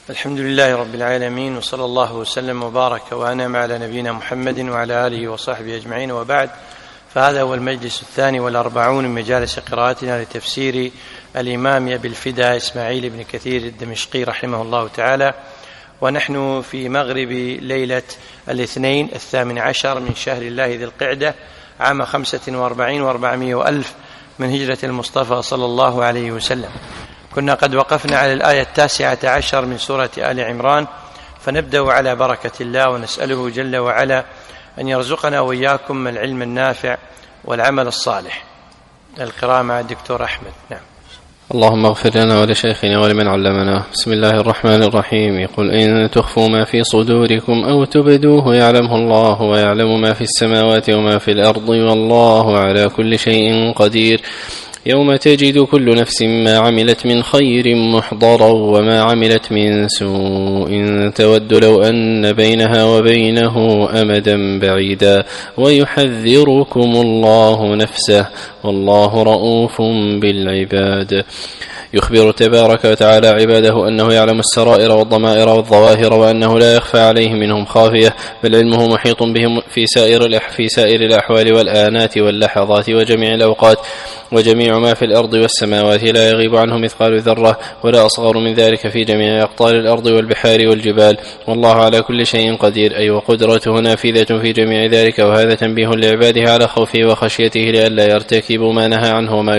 الحمد لله رب العالمين، وصلى الله وسلم وبارك وأنعم على نبينا محمد وعلى آله وصحبه أجمعين، وبعد. فهذا هو المجلس 42 من مجالس قراءتنا لتفسير الإمام أبي الفداء إسماعيل بن كثير الدمشقي رحمه الله تعالى، ونحن في مغرب ليلة الاثنين 18 من شهر الله ذي القعدة عام 45 و400 وألف من هجرة المصطفى صلى الله عليه وسلم. كنا قد وقفنا على الآية 19 من سورة آل عمران، فنبدأ على بركة الله ونسأله جل وعلا أن يرزقنا وإياكم العلم النافع والعمل الصالح. القراءة مع الدكتور أحمد. نعم. اللهم اغفر لنا ولشيخنا ولمن علمنا. بسم الله الرحمن الرحيم. قل إن تخفوا ما في صدوركم أو تبدوه يعلمه الله ويعلم ما في السماوات وما في الأرض والله على كل شيء قدير. يوم تجد كل نفس ما عملت من خير محضرا وما عملت من سوء تود لو أن بينها وبينه أمدا بعيدا ويحذركم الله نفسه والله رؤوف بالعباد. يخبر تبارك وتعالى عباده أنه يعلم السرائر والضمائر والظواهر، وأنه لا يخفى عليه منهم خافية، بل علمه محيط بهم في سائر الأحوال والآنات واللحظات وجميع الأوقات، وجميع ما في الأرض والسماوات لا يغيب عنه مثقال ذرة ولا أصغر من ذلك في جميع أقطار الأرض والبحار والجبال، والله على كل شيء قدير، أي وقدرته نافذة في جميع ذلك. وهذا تنبيه لعباده على خوفه وخشيته لئلا يرتكبوا ما نهى عنه وما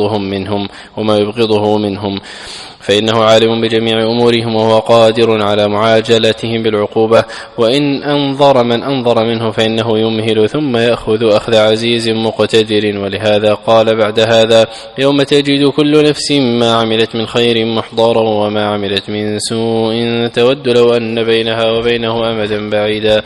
يبغضه منهم، فإنه عالم بجميع أمورهم وهو قادر على معاجلتهم بالعقوبة. وإن أنظر من أنظر منه فإنه يمهل ثم يأخذ أخذ عزيز مقتدر. ولهذا قال بعد هذا: يوم تجد كل نفس ما عملت من خير محضرا وما عملت من سوء تود لو أن بينها وبينه أمدا بعيدا.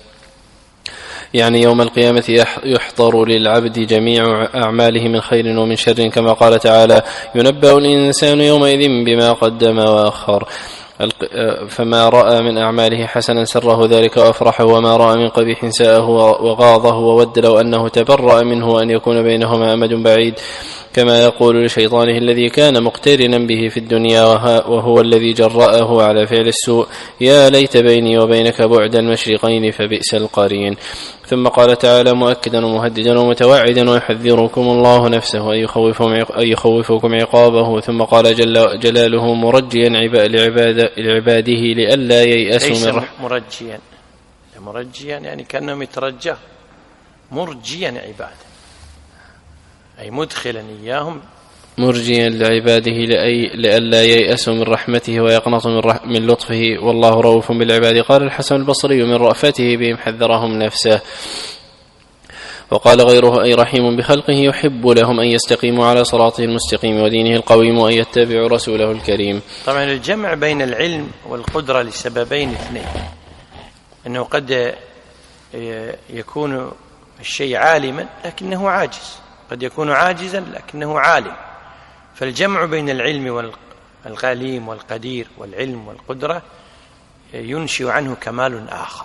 يعني يوم القيامة يحضر للعبد جميع أعماله من خير ومن شر، كما قال تعالى: ينبأ الإنسان يومئذ بما قدم وأخر. فما رأى من أعماله حسنا سره ذلك وأفرحه، وما رأى من قبيح ساءه وغاضه وود لو أنه تبرأ منه أن يكون بينهما أمد بعيد، كما يقول لشيطانه الذي كان مقترنا به في الدنيا وهو الذي جرأه على فعل السوء: يا ليت بيني وبينك بعد المشرقين فبئس القرين. ثم قال تعالى مؤكدا ومهددا ومتوعدا: ويحذركم الله نفسه أن يخوفكم عقابه. ثم قال جل جلاله مرجيا لعباده لئلا ييأسوا من مرجيا يعني كأنهم يترجى، مرجيا عباده أي مدخلا إياهم، مرجيا لعباده لئلا ييأسوا من رحمته ويقنطوا من لطفه، والله رؤوف بالعباد. قال الحسن البصري: من رأفته بهم حذرهم نفسه. وقال غيره: أي رحيم بخلقه يحب لهم أن يستقيموا على صراطه المستقيم ودينه القويم وأن يتبعوا رسوله الكريم. طبعا الجمع بين العلم والقدرة لسببين اثنين: أنه قد يكون الشيء عالما لكنه عاجز، قد يكون عاجزا لكنه عالم. فالجمع بين العلم والعليم والقدير والعلم والقدرة ينشئ عنه كمال آخر.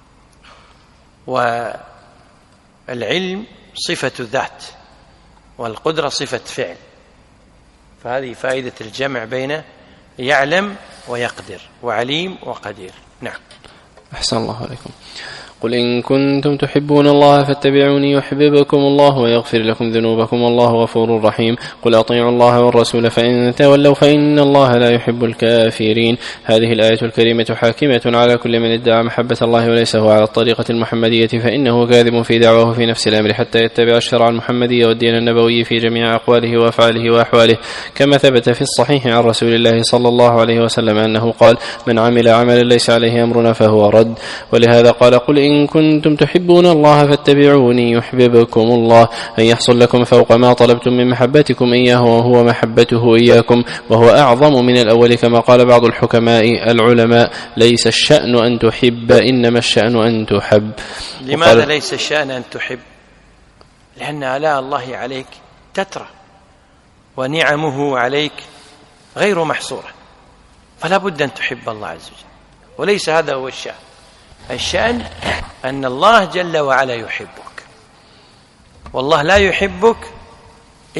والعلم صفة ذات والقدرة صفة فعل، فهذه فائدة الجمع بين يعلم ويقدر وعليم وقدير. نعم. أحسن الله عليكم. قل إن كنتم تحبون الله فاتبعوني يحببكم الله ويغفر لكم ذنوبكم والله غفور رحيم. قل أطيعوا الله والرسول فإن تولوا فإن الله لا يحب الكافرين. هذه الآية الكريمة حاكمة على كل من ادعى محبة الله وليس هو على الطريقة المحمدية، فإنه كاذب في دعواه في نفس الأمر حتى يتبع الشرع المحمدي والدين النبوي في جميع أقواله وأفعاله وأحواله، كما ثبت في الصحيح عن رسول الله صلى الله عليه وسلم أنه قال: من عمل عملا ليس عليه أمرنا فهو رد. ولهذا قال: قل إن كنتم تحبون الله فاتبعوني يحببكم الله، أن يحصل لكم فوق ما طلبتم من محبتكم إياه وهو محبته إياكم، وهو أعظم من الأول، كما قال بعض الحكماء العلماء: ليس الشأن أن تحب إنما الشأن أن تحب. لماذا ليس الشأن أن تحب؟ لأن آلاء الله عليك تترى ونعمه عليك غير محصورة، فلا بد أن تحب الله عز وجل، وليس هذا هو الشأن. الشأن أن الله جل وعلا يحبك، والله لا يحبك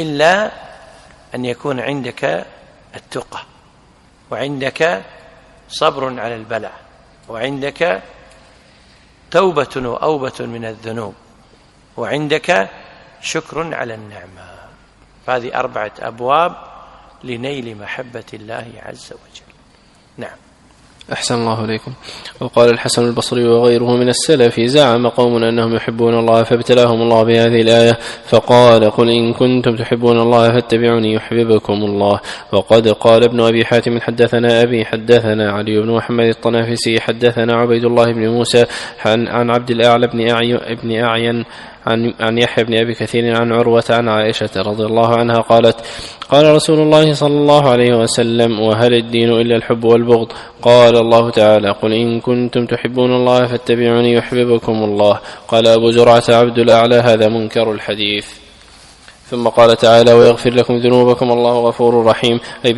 إلا أن يكون عندك التقى وعندك صبر على البلاء، وعندك توبة وأوبة من الذنوب، وعندك شكر على النعمة. هذه 4 أبواب لنيل محبة الله عز وجل. نعم. أحسن الله إليكم. وقال الحسن البصري وغيره من السلف: زعم قوم أنهم يحبون الله فابتلاهم الله بهذه الآية فقال: قل إن كنتم تحبون الله فاتبعوني يحببكم الله. وقد قال ابن أبي حاتم: حدثنا أبي حدثنا علي بن محمد الطنافسي حدثنا عبيد الله بن موسى عن عبد الأعلى بن أعين عن يحيى بن أبي كثير عن عروة عن عائشة رضي الله عنها قالت: قال رسول الله صلى الله عليه وسلم: وهل الدين إلا الحب والبغض؟ قال الله تعالى: قل إن كنتم تحبون الله فاتبعوني يحببكم الله. قال أبو زرعة عبد الأعلى: هذا منكر الحديث. ثم قال تعالى: ويغفر لكم ذنوبكم الله غفور رحيم، أي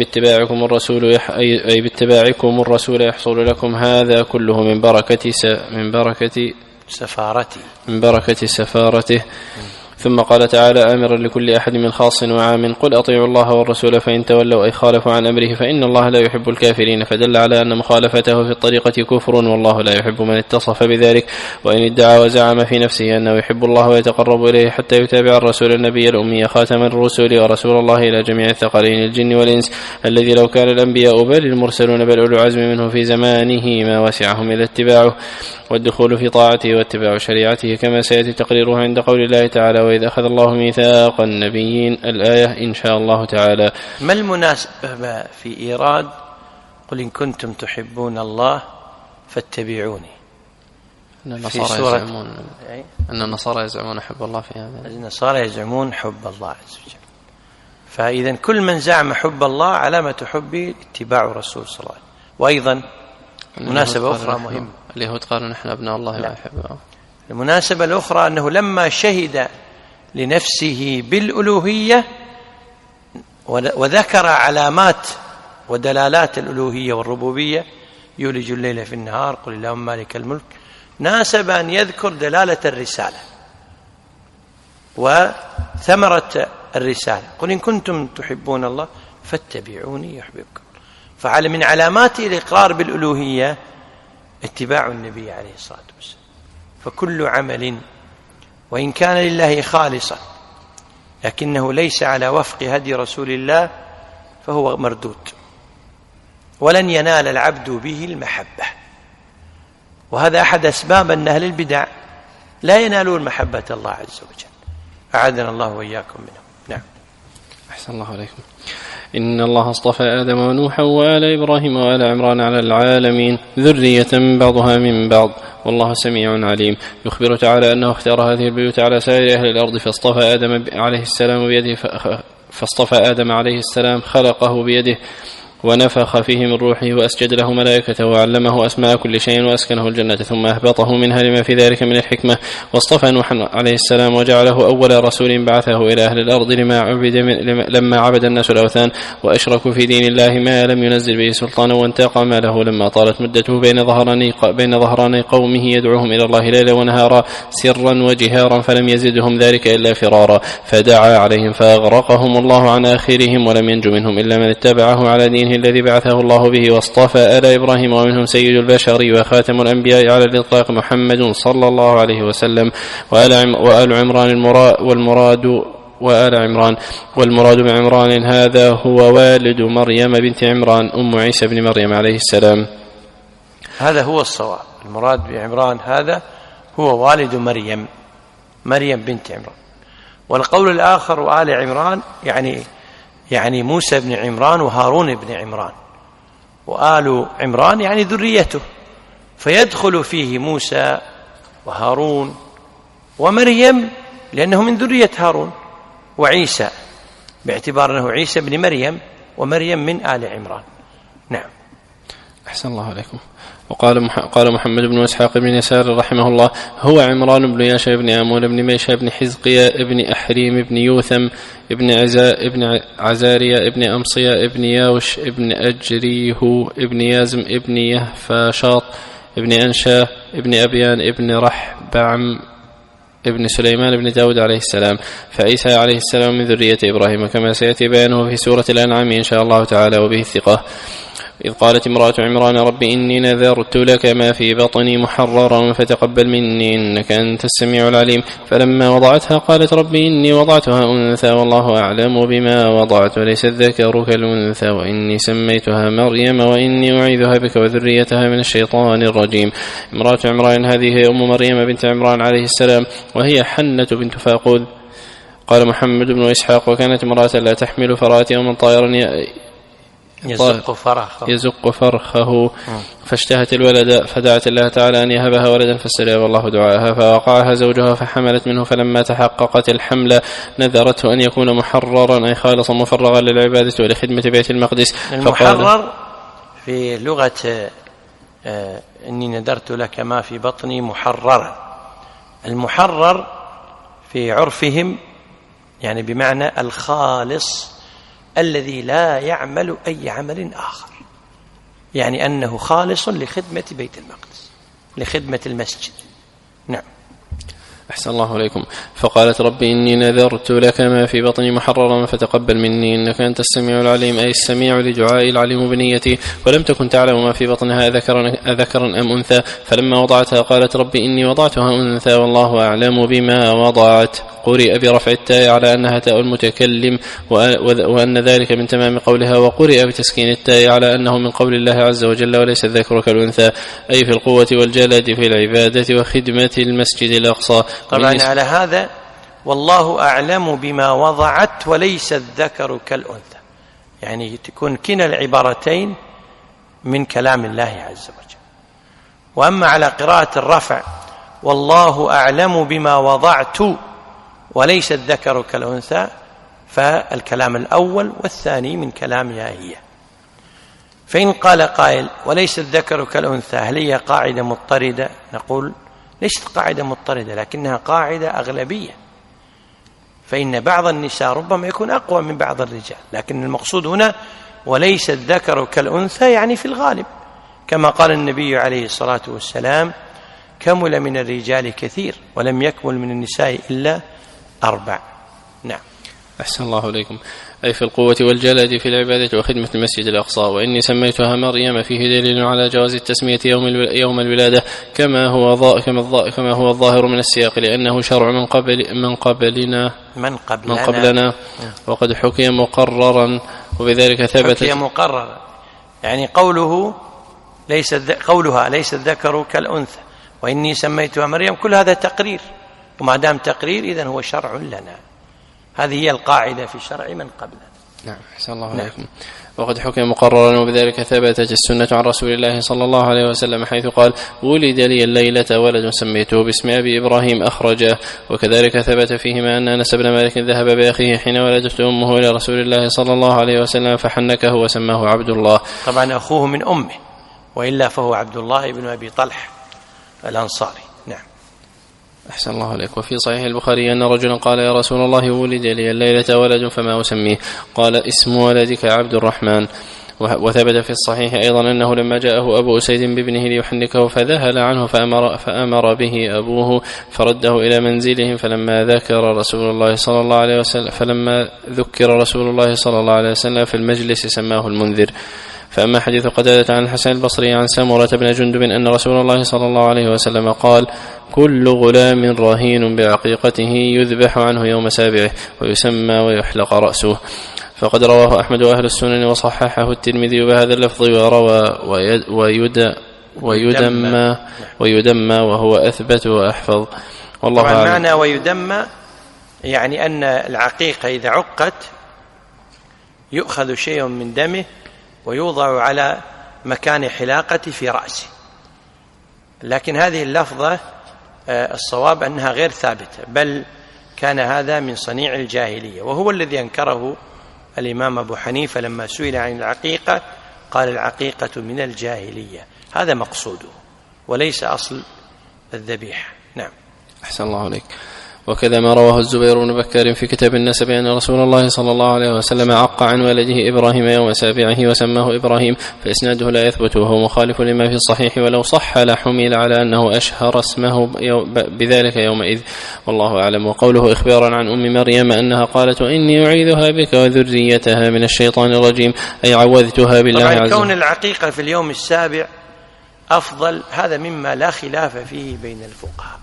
باتباعكم الرسول يحصل لكم هذا كله من بركة سفارته. ثم قال تعالى آمرا لكل أحد من خاص وعام: قل أطيعوا الله والرسول فإن تولوا أي خالفوا عن أمره فإن الله لا يحب الكافرين، فدل على أن مخالفته في الطريقة كفر، والله لا يحب من اتصف بذلك. وإن ادعى وزعم في نفسه أنه يحب الله ويتقرب إليه حتى يتابع الرسول النبي الأمي خاتم الرسل ورسول الله إلى جميع الثقلين الجن والإنس، الذي لو كان الأنبياء بل المرسلون بل أولو العزم منه في زمانه ما وسعهم إلى اتباعه والدخول في طاعته واتباع شريعته، كما سيأتي تقريره عند قول الله تعالى: وإذ أخذ الله ميثاق النبيين، الآية إن شاء الله تعالى. ما المناسبة في إيراد قل إن كنتم تحبون الله فاتبعوني؟ أن النصارى يزعمون حب الله في هذا. النصارى يزعمون حب الله عز وجل، فإذا كل من زعم حب الله علامة حبه اتباع الرسول صلى الله عليه وسلم. وأيضا مناسبة أخرى مهمة، اليهود قالوا نحن أبناء الله ويحبه. المناسبة الأخرى أنه لما شهد لنفسه بالألوهية وذكر علامات ودلالات الألوهية والربوبية: يولج الليل في النهار، قل اللهم مالك الملك، ناسب أن يذكر دلالة الرسالة وثمرة الرسالة: قل إن كنتم تحبون الله فاتبعوني يحببكم. فعلى من علامات الإقرار بالألوهية اتباع النبي عليه الصلاة والسلام. فكل عمل وإن كان لله خالصا لكنه ليس على وفق هدي رسول الله فهو مردود، ولن ينال العبد به المحبة. وهذا أحد أسباب أن أهل البدع لا ينالون محبة الله عز وجل، أعاذنا الله وإياكم منه. نعم. أحسن الله عليكم. إن الله اصطفى آدم ونوحا وآل إبراهيم وآل عمران على العالمين ذرية بعضها من بعض، والله سميع عليم. يخبر تعالى أنه اختار هذه البيوت على سائر أهل الأرض، فاصطفى آدم عليه السلام خلقه بيده ونفخ فيه من روحه وأسجد له ملائكته وعلمه أسماء كل شيء وأسكنه الجنة ثم أهبطه منها لما في ذلك من الحكمة. واصطفى نوحا عليه السلام وجعله أول رسول بعثه إلى أهل الأرض لما عبد الناس الأوثان وأشركوا في دين الله ما لم ينزل به سلطانا، وانتقم له لما طالت مدته بين ظهراني قومه يدعوهم إلى الله ليلا ونهارا سرا وجهارا، فلم يزدهم ذلك إلا فرارا، فدعا عليهم فأغرقهم الله عن آخرهم، ولم ينج منهم إلا من اتبعه على دينه الذي بعثه الله به. واصطفى آل إبراهيم ومنهم سيد البشر وخاتم الأنبياء على الإطلاق محمد صلى الله عليه وسلم، وآل عمران والمراد بعمران هذا هو والد مريم بنت عمران أم عيسى بن مريم عليه السلام. هذا هو الصواب، المراد بعمران هذا هو والد مريم بنت عمران. والقول الآخر وآل عمران يعني موسى بن عمران وهارون بن عمران، وآل عمران يعني ذريته، فيدخل فيه موسى وهارون ومريم لأنه من ذرية هارون، وعيسى باعتبار أنه عيسى بن مريم ومريم من آل عمران. نعم. أحسن الله عليكم. قال محمد بن إسحاق بن يسار رحمه الله: هو عمران بن ياشا بن آمون بن ميشا بن حزقيا بن أحريم بن يوثم بن عزاريا بن أمصيا بن ياوش بن أجريه بن يازم بن يهفاشاط بن أنشا بن أبيان بن رحبعم ابن سليمان بن داود عليه السلام. فعيسى عليه السلام من ذرية إبراهيم كما سيأتي بيانه في سورة الأنعام إن شاء الله تعالى، وبه الثقة. إذ قالت امرأة عمران رب إني نذرت لك ما في بطني محررا فتقبل مني إنك أنت السميع العليم. فلما وضعتها قالت رب إني وضعتها أنثى والله أعلم بما وضعت وليس الذكر كالأنثى وإني سميتها مريم وإني أعيذها بك وذريتها من الشيطان الرجيم. امرأة عمران هذه هي أم مريم بنت عمران عليه السلام، وهي حنة بنت فاقود. قال محمد بن إسحاق وكانت امرأة لا تحمل فرات يوما طائرا يزق فرخه فاشتهت الولد فدعت الله تعالى أن يهبها ولدا فاستجاب الله دعاءها فوقعها زوجها فحملت منه. فلما تحققت الحمل نذرته أن يكون محررا أي خالصا مفرغا للعبادة ولخدمة بيت المقدس. المحرر في لغة إني نذرت لك ما في بطني محررا. المحرر في عرفهم يعني بمعنى الخالص الذي لا يعمل أي عمل آخر، يعني أنه خالص لخدمة بيت المقدس، لخدمة المسجد. نعم. أحسن الله إليكم. فقالت رب إني نذرت لك ما في بطني محررا فتقبل مني إنك أنت السميع العليم، أي السميع لدعائي العليم بنيتي. ولم تكن تعلم ما في بطنها أذكرا أم أنثى. فلما وضعتها قالت رب إني وضعتها أنثى والله أعلم بما وضعت. قرئ برفع التاء على أنها تاء المتكلم وأن ذلك من تمام قولها، وقرئ بتسكين التاء على أنه من قول الله عز وجل وليس الذكر كالأنثى، أي في القوة والجلد في العبادة وخدمة المسجد الأقصى. طبعا على هذا والله أعلم بما وضعت وليس الذكر كالأنثى، يعني تكون كلا العبارتين من كلام الله عز وجل. وأما على قراءة الرفع والله أعلم بما وضعت وليس الذكر كالأنثى، فالكلام الأول والثاني من كلامها هي. فإن قال قائل وليس الذكر كالأنثى هل هي قاعدة مضطردة؟ نقول ليست قاعدة مضطردة، لكنها قاعدة أغلبية، فإن بعض النساء ربما يكون أقوى من بعض الرجال، لكن المقصود هنا وليس الذكر كالأنثى يعني في الغالب، كما قال النبي عليه الصلاة والسلام كمل من الرجال كثير ولم يكمل من النساء إلا 4. نعم. أحسن الله إليكم. أي في القوة والجلد في العبادة وخدمة المسجد الأقصى. وإني سميتها مريم فيه دليل على جواز التسمية يوم الولادة كما هو الظاهر من السياق، لأنه شرع من قبلنا وقد حكي مقررا، وبذلك ثبت حكي مقررا يعني قولها ليس الذكر كالأنثى وإني سميتها مريم، كل هذا تقرير، وما دام تقرير إذن هو شرع لنا. هذه هي القاعدة في شرع من قبلنا. نعم. أحسن الله عليكم. وقد حكم مقررا، وبذلك ثبتت السنة عن رسول الله صلى الله عليه وسلم حيث قال ولد لي الليلة ولد سميته باسم أبي إبراهيم أخرجه. وكذلك ثبت فيهما أن أنس بن مالك ذهب بأخيه حين ولدته أمه إلى رسول الله صلى الله عليه وسلم فحنكه وسماه عبد الله. طبعا أخوه من أمه، وإلا فهو عبد الله بن أبي طلحة الأنصاري. نعم. أحسن الله عليك. وفي صحيح البخاري أن رجلا قال يا رسول الله ولد لي الليلة ولد فما أسميه؟ قال اسم ولدك عبد الرحمن. وثبت في الصحيح أيضا أنه لما جاءه أبو أسيد بابنه ليحنكه فذهل عنه فأمر به أبوه فرده إلى منزلهم، فلما ذكر رسول الله صلى الله عليه وسلم في المجلس سماه المنذر. فأما حديث قتادة عن الحسن البصري عن سمرة بن جندب أن رسول الله صلى الله عليه وسلم قال كل غلام رهين بعقيقته يذبح عنه يوم سابعه ويسمى ويحلق رأسه، فقد رواه أحمد وأهل السنن وصححه الترمذي بهذا اللفظ، وروى ويدمى وهو أثبت وأحفظ. والله أعلم. معنى ويدمى يعني أن العقيقة إذا عقت يؤخذ شيء من دمه ويوضع على مكان حلاقة في رأسه، لكن هذه اللفظة الصواب أنها غير ثابتة، بل كان هذا من صنيع الجاهلية، وهو الذي أنكره الإمام أبو حنيفة لما سئل عن العقيقة قال العقيقة من الجاهلية، هذا مقصوده وليس أصل الذبيحة. نعم. أحسن الله عليك. وكذا ما رواه الزبير بن بكار في كتاب النسب أن رسول الله صلى الله عليه وسلم عق عن ولده إبراهيم يوم سابعه وسماه إبراهيم، فإسناده لا يثبت وهو مخالف لما في الصحيح، ولو صح لحمل على أنه أشهر اسمه بذلك يومئذ، والله أعلم. وقوله إخبارا عن أم مريم أنها قالت إني أعيذها بك وذريتها من الشيطان الرجيم، أي عوذتها بالله عز وجل. كون العقيقة في اليوم السابع أفضل هذا مما لا خلاف فيه بين الفقهاء،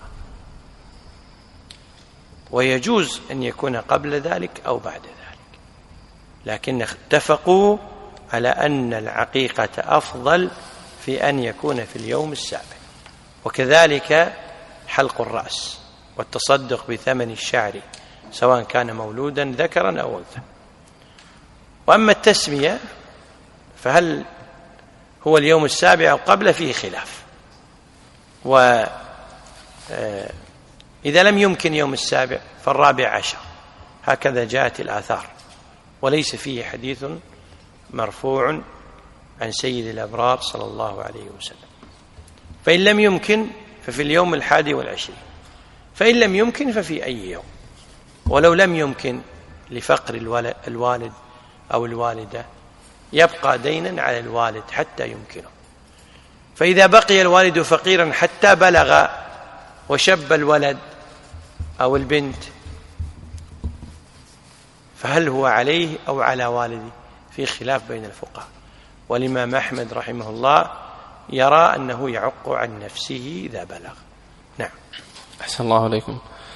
ويجوز أن يكون قبل ذلك أو بعد ذلك، لكن اتفقوا على أن العقيقة أفضل في أن يكون في اليوم السابع، وكذلك حلق الرأس والتصدق بثمن الشعر سواء كان مولودا ذكرا أو أنثى. وأما التسمية فهل هو اليوم السابع أو قبل فيه خلاف، وإذا لم يمكن يوم السابع فالرابع عشر، هكذا جاءت الآثار، وليس فيه حديث مرفوع عن سيد الأبرار صلى الله عليه وسلم. فإن لم يمكن ففي اليوم 21، فإن لم يمكن ففي أي يوم، ولو لم يمكن لفقر الوالد أو الوالدة يبقى دينا على الوالد حتى يمكنه. فإذا بقي الوالد فقيرا حتى بلغ وشب الولد أو البنت فهل هو عليه أو على والده؟ في خلاف بين الفقهاء، والإمام أحمد رحمه الله يرى أنه يعق عن نفسه إذا بلغ. نعم. أحسن الله عليكم.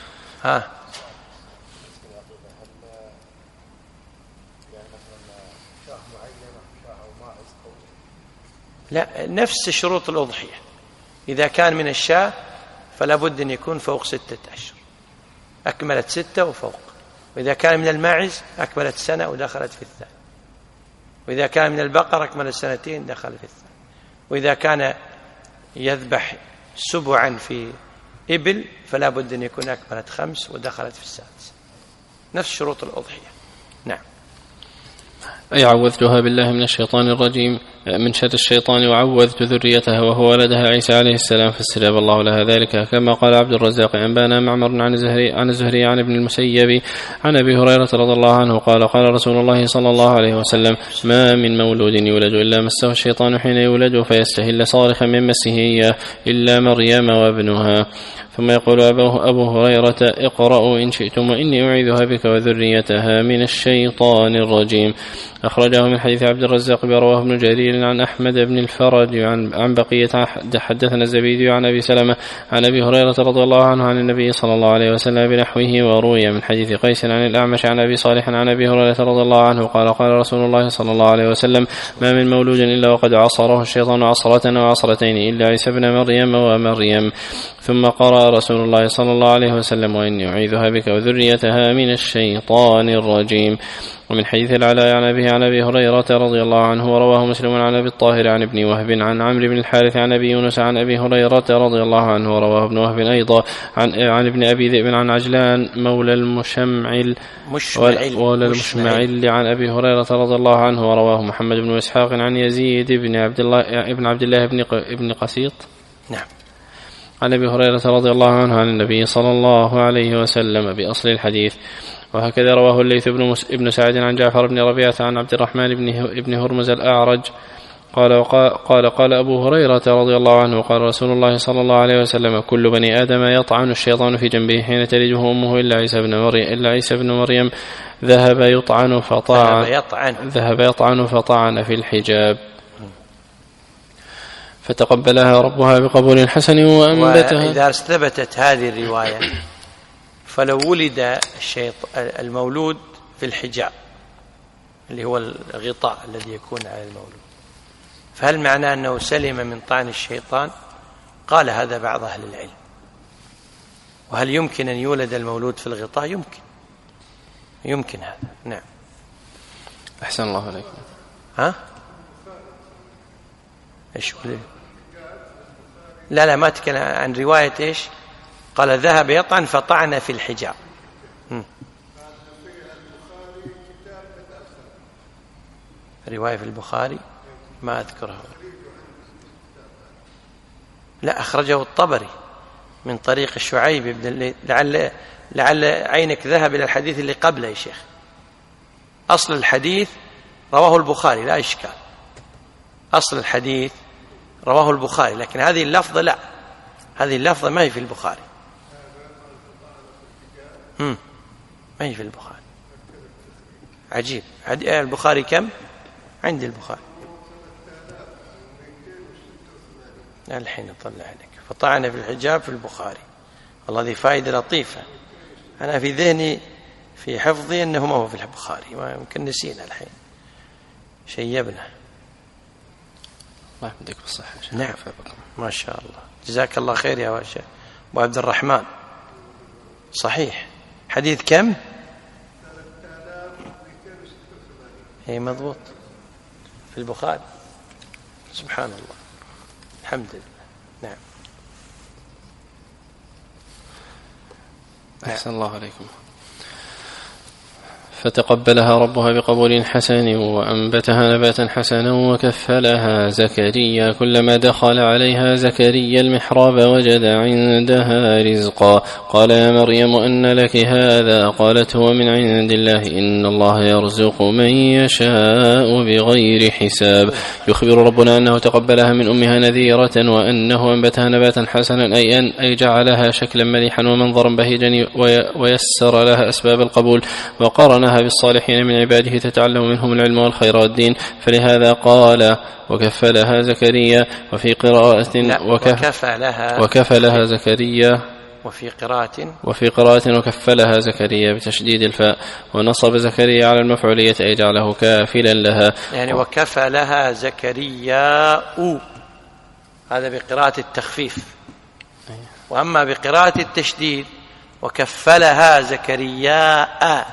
لا، نفس شروط الأضحية، إذا كان من الشاة فلا بد أن يكون فوق 6 أشهر، أكملت 6 وفوق، وإذا كان من الماعز أكملت سنة ودخلت في الثاني، وإذا كان من البقر أكملت 2 دخل في الثاني، وإذا كان يذبح سبعا في إبل فلا بد أن يكون أكملت 5 ودخلت في السادس، نفس شروط الأضحية. نعم. أي عوذتها بالله من الشيطان الرجيم من شر الشيطان وعوذت ذريتها وهو ولدها عيسى عليه السلام، فاستجاب الله لها ذلك. كما قال عبد الرزاق أنبانا معمر عن الزهري عن ابن المسيب عن أبي هريرة رضي الله عنه قال قال رسول الله صلى الله عليه وسلم ما من مولود يولد إلا مسه الشيطان حين يولد فيستهل صارخا من مسه إياه إلا مريم وابنها. ثم يقول أبو هريرة اقرأوا إن شئتم وإني أعيذها بك وذريتها من الشيطان الرجيم. أخرجه من حديث عبد الرزاق برواه ابن جرير عن أحمد بن الفرج عن بقية حدثنا الزبيدي عن أبي سلمة عن أبي هريرة رضي الله عنه عن النبي صلى الله عليه وسلم بنحوه، وروي من حديث قيس عن الأعمش عن أبي صالح عن أبي هريرة رضي الله عنه قال قال رسول الله صلى الله عليه وسلم ما من مولود إلا وقد عصره الشيطان عصرة وعصرتين إلا عيسى ابن مريم ومريم. ثم قرأ رسول الله صلى الله عليه وسلم وإني أعيذها بك وذريتها من الشيطان الرجيم. ومن حديث العلاء عن أبيه عن أبي هريرة رضي الله عنه ورواه مسلم عن أبي الطاهر عن ابن وهب عن عمرو بن الحارث عن أبي يونس عن أبي هريرة رضي الله عنه ورواه ابن وهب أيضا عن ابن أبي ذئب عن عجلان مولى المشمعل عن أبي هريرة رضي الله عنه ورواه محمد بن إسحاق عن يزيد بن عبد الله بن قسيط نعم عن أبي هريرة رضي الله عنه عن النبي صلى الله عليه وسلم بأصل الحديث. وهكذا رواه الليث بن سعد عن جعفر بن ربيعة عن عبد الرحمن بن هرمز الأعرج قال أبو هريرة رضي الله عنه قال رسول الله صلى الله عليه وسلم كل بني آدم يطعن الشيطان في جنبه حين تلده أمه إلا عيسى بن مريم ذهب يطعن فطعن في الحجاب فتقبلها ربها بقبول حسن وأنبتها. وإذا ثبتت هذه الرواية فلو ولد المولود في الحجاب اللي هو الغطاء الذي يكون على المولود، فهل معناه أنه سلم من طعن الشيطان؟ قال هذا بعض أهل العلم. وهل يمكن أن يولد المولود في الغطاء؟ يمكن هذا. نعم. أحسن الله عليكم. إيش لا ما تكلم عن رواية إيش؟ قال ذهب يطعن فطعن في الحجاب. رواية في البخاري ما أذكرها. لا، أخرجه الطبري من طريق شعيب بن لعل عينك ذهب إلى الحديث اللي قبله يا شيخ. أصل الحديث رواه البخاري لا إشكال، أصل الحديث رواه البخاري، لكن هذه اللفظة لا، هذه اللفظة ما هي في البخاري، ما هي في البخاري. عجيب. البخاري كم؟ عند البخاري الحين أطلع عليك. فطعن في الحجاب في البخاري. والله هذه فائدة لطيفة. أنا في ذهني في حفظي أنه ما هو في البخاري، ويمكن نسينا الحين، شيبنا. الله يحمدك بالصحة. نعم ما شاء الله، جزاك الله خير يا أبو عبد الرحمن. صحيح. حديث كم؟ هي مضبوط في البخاري. سبحان الله، الحمد لله. نعم. أحسن الله عليكم. فتقبلها ربها بقبول حسن وأنبتها نباتا حسنا وكفلها زكريا. كلما دخل عليها زكريا المحراب وجد عندها رزقا. قال يا مريم أن لك هذا؟ قالت هو من عند الله إن الله يرزق من يشاء بغير حساب. يخبر ربنا أنه تقبلها من أمها نذيرة وأنه أنبتها نباتا حسنا، أي جعلها شكلا مليحا ومنظرا بهيجا ويسر لها أسباب القبول، وقارنها بالصالحين من عباده تتعلم منهم العلم والخير والدين. فلهذا قال وكفلها زكريا. وفي قراءة وكفلها زكريا، وفي قراءة وكفلها زكريا بتشديد الفاء، ونصب زكريا على المفعولية أي جعله كافلا لها. يعني وكفلها زكريا، هذا بقراءة التخفيف. وأما بقراءة التشديد وكفلها زكريا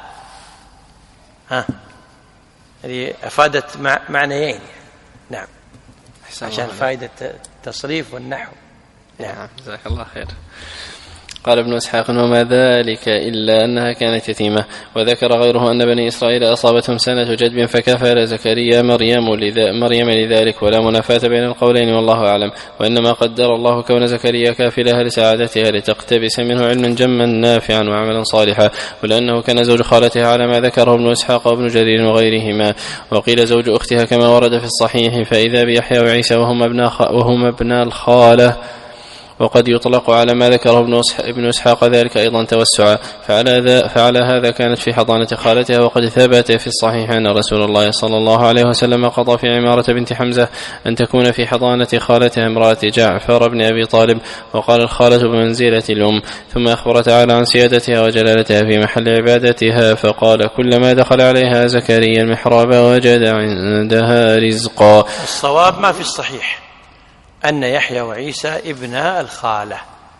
هذه أفادت معنيين. نعم، عشان فائدة التصريف والنحو. نعم جزاك الله خير. قال ابن إسحاق وما ذلك إلا أنها كانت يتيمة. وذكر غيره أن بني إسرائيل أصابتهم سنة جدب فكفل زكريا مريم لذلك، ولا منافاة بين القولين والله أعلم. وإنما قدر الله كون زكريا كافلها لسعادتها لتقتبس منه علما جما نافعا وعملا صالحا، ولأنه كان زوج خالتها على ما ذكره ابن إسحاق وابن جرير وغيرهما. وقيل زوج أختها كما ورد في الصحيح. فإذا بيحيى وعيسى وهم ابناء الخالة، وقد يطلق على ما ذكره ابن إسحاق ذلك أيضا توسعا. فعلى هذا كانت في حضانة خالتها. وقد ثبت في الصحيح أن رسول الله صلى الله عليه وسلم قضى في عمارة بنت حمزة أن تكون في حضانة خالتها امرأة جعفر بن أبي طالب، وقال الخالة بمنزلة الأم. ثم أخبر تعالى عن سيادتها وجلالتها في محل عبادتها، فقال كلما دخل عليها زكريا المحراب وجد عندها رزقا. الصواب ما في الصحيح أن يحيى وعيسى ابنا الخالة.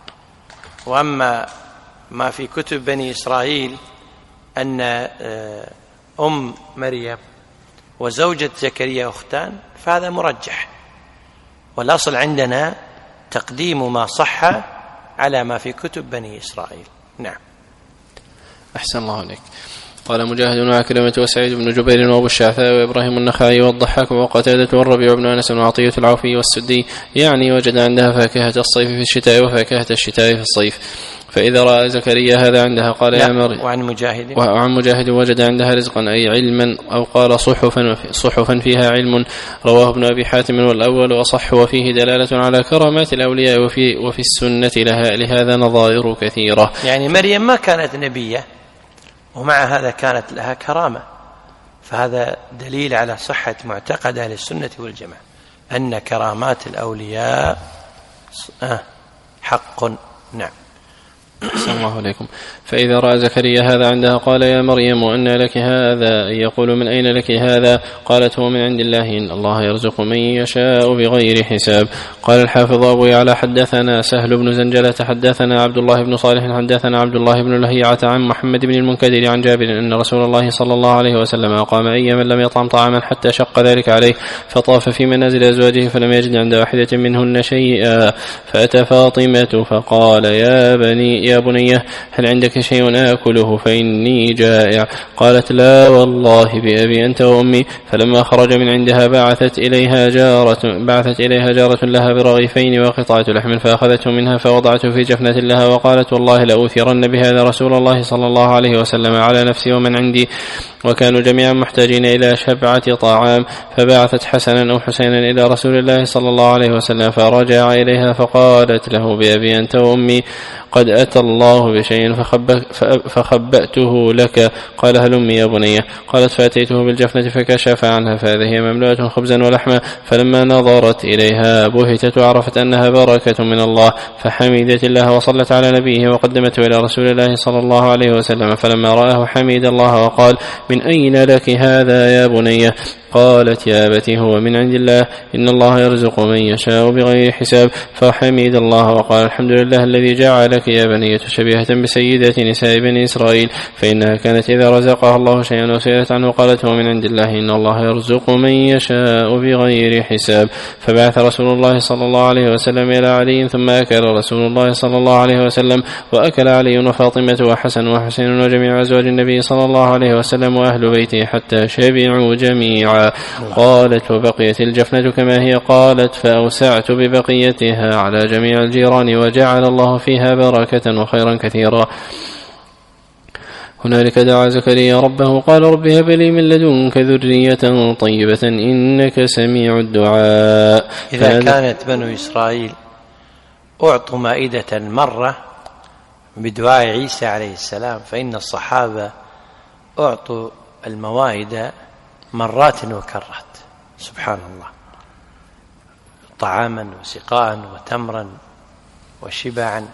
وأما ما في كتب بني إسرائيل أن أم مريم وزوجة زكريا أختان، فهذا مرجح، والأصل عندنا تقديم ما صح على ما في كتب بني إسرائيل. نعم. أحسن الله عليك. قال مجاهد وعكرمة وسعيد بن جبير وابو الشعثاء وإبراهيم النخعي والضحاك وقتادة والربيع بن أنس وعطية العوفي والسدي، يعني وجد عندها فاكهة الصيف في الشتاء وفاكهة الشتاء في الصيف. فإذا رأى زكريا هذا عندها قال يا مريم. وعن مجاهد وجد عندها رزقا أي علما، أو قال صحفا فيها علم. رواه ابن أبي حاتم والأول وصح، وفيه دلالة على كرامات الأولياء وفي السنة لهذا نظائر كثيرة. يعني مريم ما كانت نبية ومع هذا كانت لها كرامة، فهذا دليل على صحة معتقد أهل السنة والجماعة أن كرامات الأولياء حق. نعم. السلام الله عليكم. فإذا رأى زكريا هذا عندها قال يا مريم أن لك هذا؟ يقول من أين لك هذا؟ قالت هو من عند الله إن الله يرزق من يشاء بغير حساب. قال الحافظ أبو يعلى حدثنا سهل بن زنجلة حدثنا عبد الله بن صالح حدثنا عبد الله بن لهيعة عن محمد بن المنكدر عن جابر أن رسول الله صلى الله عليه وسلم أقام أياما لم يطعم طعاما حتى شق ذلك عليه، فطاف في منازل أزواجه فلم يجد عند واحدة منهن شيئا، فأتى فاطمة فقال يا يا بني هل عندك شيء آكله فإني جائع. قالت لا والله بأبي أنت وأمي. فلما خرج من عندها بعثت إليها جارة لها برغيفين وقطعة لحم فأخذته منها فوضعته في جفنة لها وقالت والله لأوثرن بهذا رسول الله صلى الله عليه وسلم على نفسي ومن عندي. وكانوا جميعا محتاجين إلى شبعة طعام. فبعثت حسنا أو حسينا إلى رسول الله صلى الله عليه وسلم فرجع إليها فقالت له بأبي أنت وأمي قد أتى الله بشيء فخبأته لك. قال هلمي يا بني. قالت فأتيته بالجفنة فكشف عنها فإذا هي مملوءة خبزا ولحما. فلما نظرت إليها بهتت وعرفت أنها بركة من الله فحمدت الله وصلت على نبيه وقدمته إلى رسول الله صلى الله عليه وسلم. فلما رآه حمد الله وقال من أين لك هذا يا بني؟ قالت يا أبتي هو من عند الله إن الله يرزق من يشاء بغير حساب. فحمد الله وقال الحمد لله الذي جعلك يا بنية شبيهة بسيدة نساء بني إسرائيل فإنها كانت إذا رزقها الله شيئا وسئلت عنه قالت هو من عند الله إن الله يرزق من يشاء بغير حساب. فبعث رسول الله صلى الله عليه وسلم إلى علي ثم أكل رسول الله صلى الله عليه وسلم وأكل علي وفاطمة وحسن وحسين وجميع أزواج النبي صلى الله عليه وسلم وأهل بيته حتى شبعوا جميعا. قالت وبقيت الجفنة كما هي. قالت فأوسعت ببقيتها على جميع الجيران وجعل الله فيها بركة وخيرا كثيرا. هنالك دعا زكريا ربه قال رب هب لي من لدنك ذرية طيبة إنك سميع الدعاء. إذا كانت بنو إسرائيل أعطوا مائدة مرة بدعاء عيسى عليه السلام فإن الصحابة أعطوا الموائد مرات وكرات سبحان الله طعاما وسقاء وتمرا وشبعا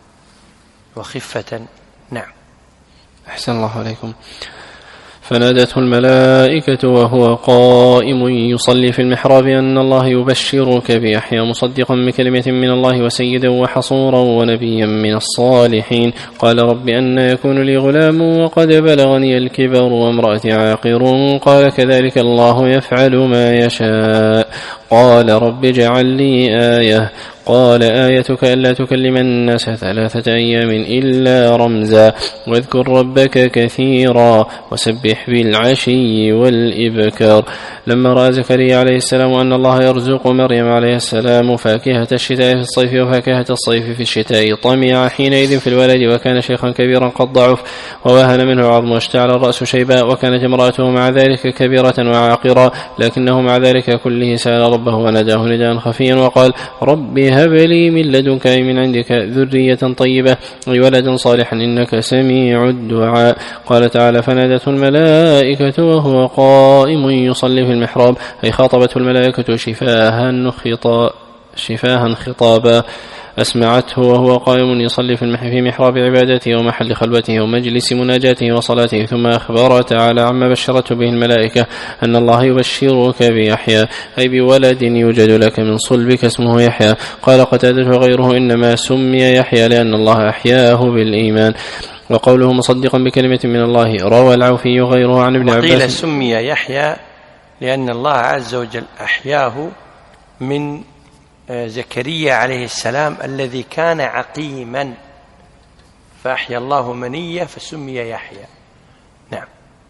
وخفة. نعم. أحسن الله عليكم. فنادته الملائكة وهو قائم يصلي في المحراب أن الله يبشرك بيحيى مصدقا بكلمة من الله وسيدا وحصورا ونبيا من الصالحين. قال رب أن يكون لي غلام وقد بلغني الكبر وامرأتي عاقر. قال كذلك الله يفعل ما يشاء. قال رب اجعل لي آية. قال آيتك ألا تكلم الناس 3 أيام إلا رمزا واذكر ربك كثيرا وسبح بالعشي والإبكار. لما رأى زكريا عليه السلام أن الله يرزق مريم عليه السلام فاكهة الشتاء في الصيف وفاكهة الصيف في الشتاء طمع حينئذ في الولد وكان شيخا كبيرا قد ضعف ووهن منه العظم واشتعل الرأس شيبا وكانت امرأته مع ذلك كبيرة وعاقرا لكنه مع ذلك كله سأل ربه وناداه نداء خفيا وقال رب هب لي من لدنك أي من عندك ذرية طيبة أي ولدا صالحا إنك سميع الدعاء. قال تعالى فنادته الملائكة وهو قائم يصلي في المحراب أي خاطبته الملائكة شفاها خطابا أسمعته وهو قائم يصلي في محراب عبادته ومحل خلوته ومجلس مناجاته وصلاته. ثم أخبر تعالى عما بشرته به الملائكة أن الله يبشرك بيحيى أي بولد يوجد لك من صلبك اسمه يحيى. قال قتادة وغيره إنما سمي يحيى لأن الله أحياه بالإيمان. وقوله مصدقا بكلمة من الله روى العوفي وغيره عن ابن عباس وقيل سمي يحيى لأن الله عز وجل أحياه من زكريا عليه السلام الذي كان عقيما فأحيا الله منية فسمي يحيى. نعم.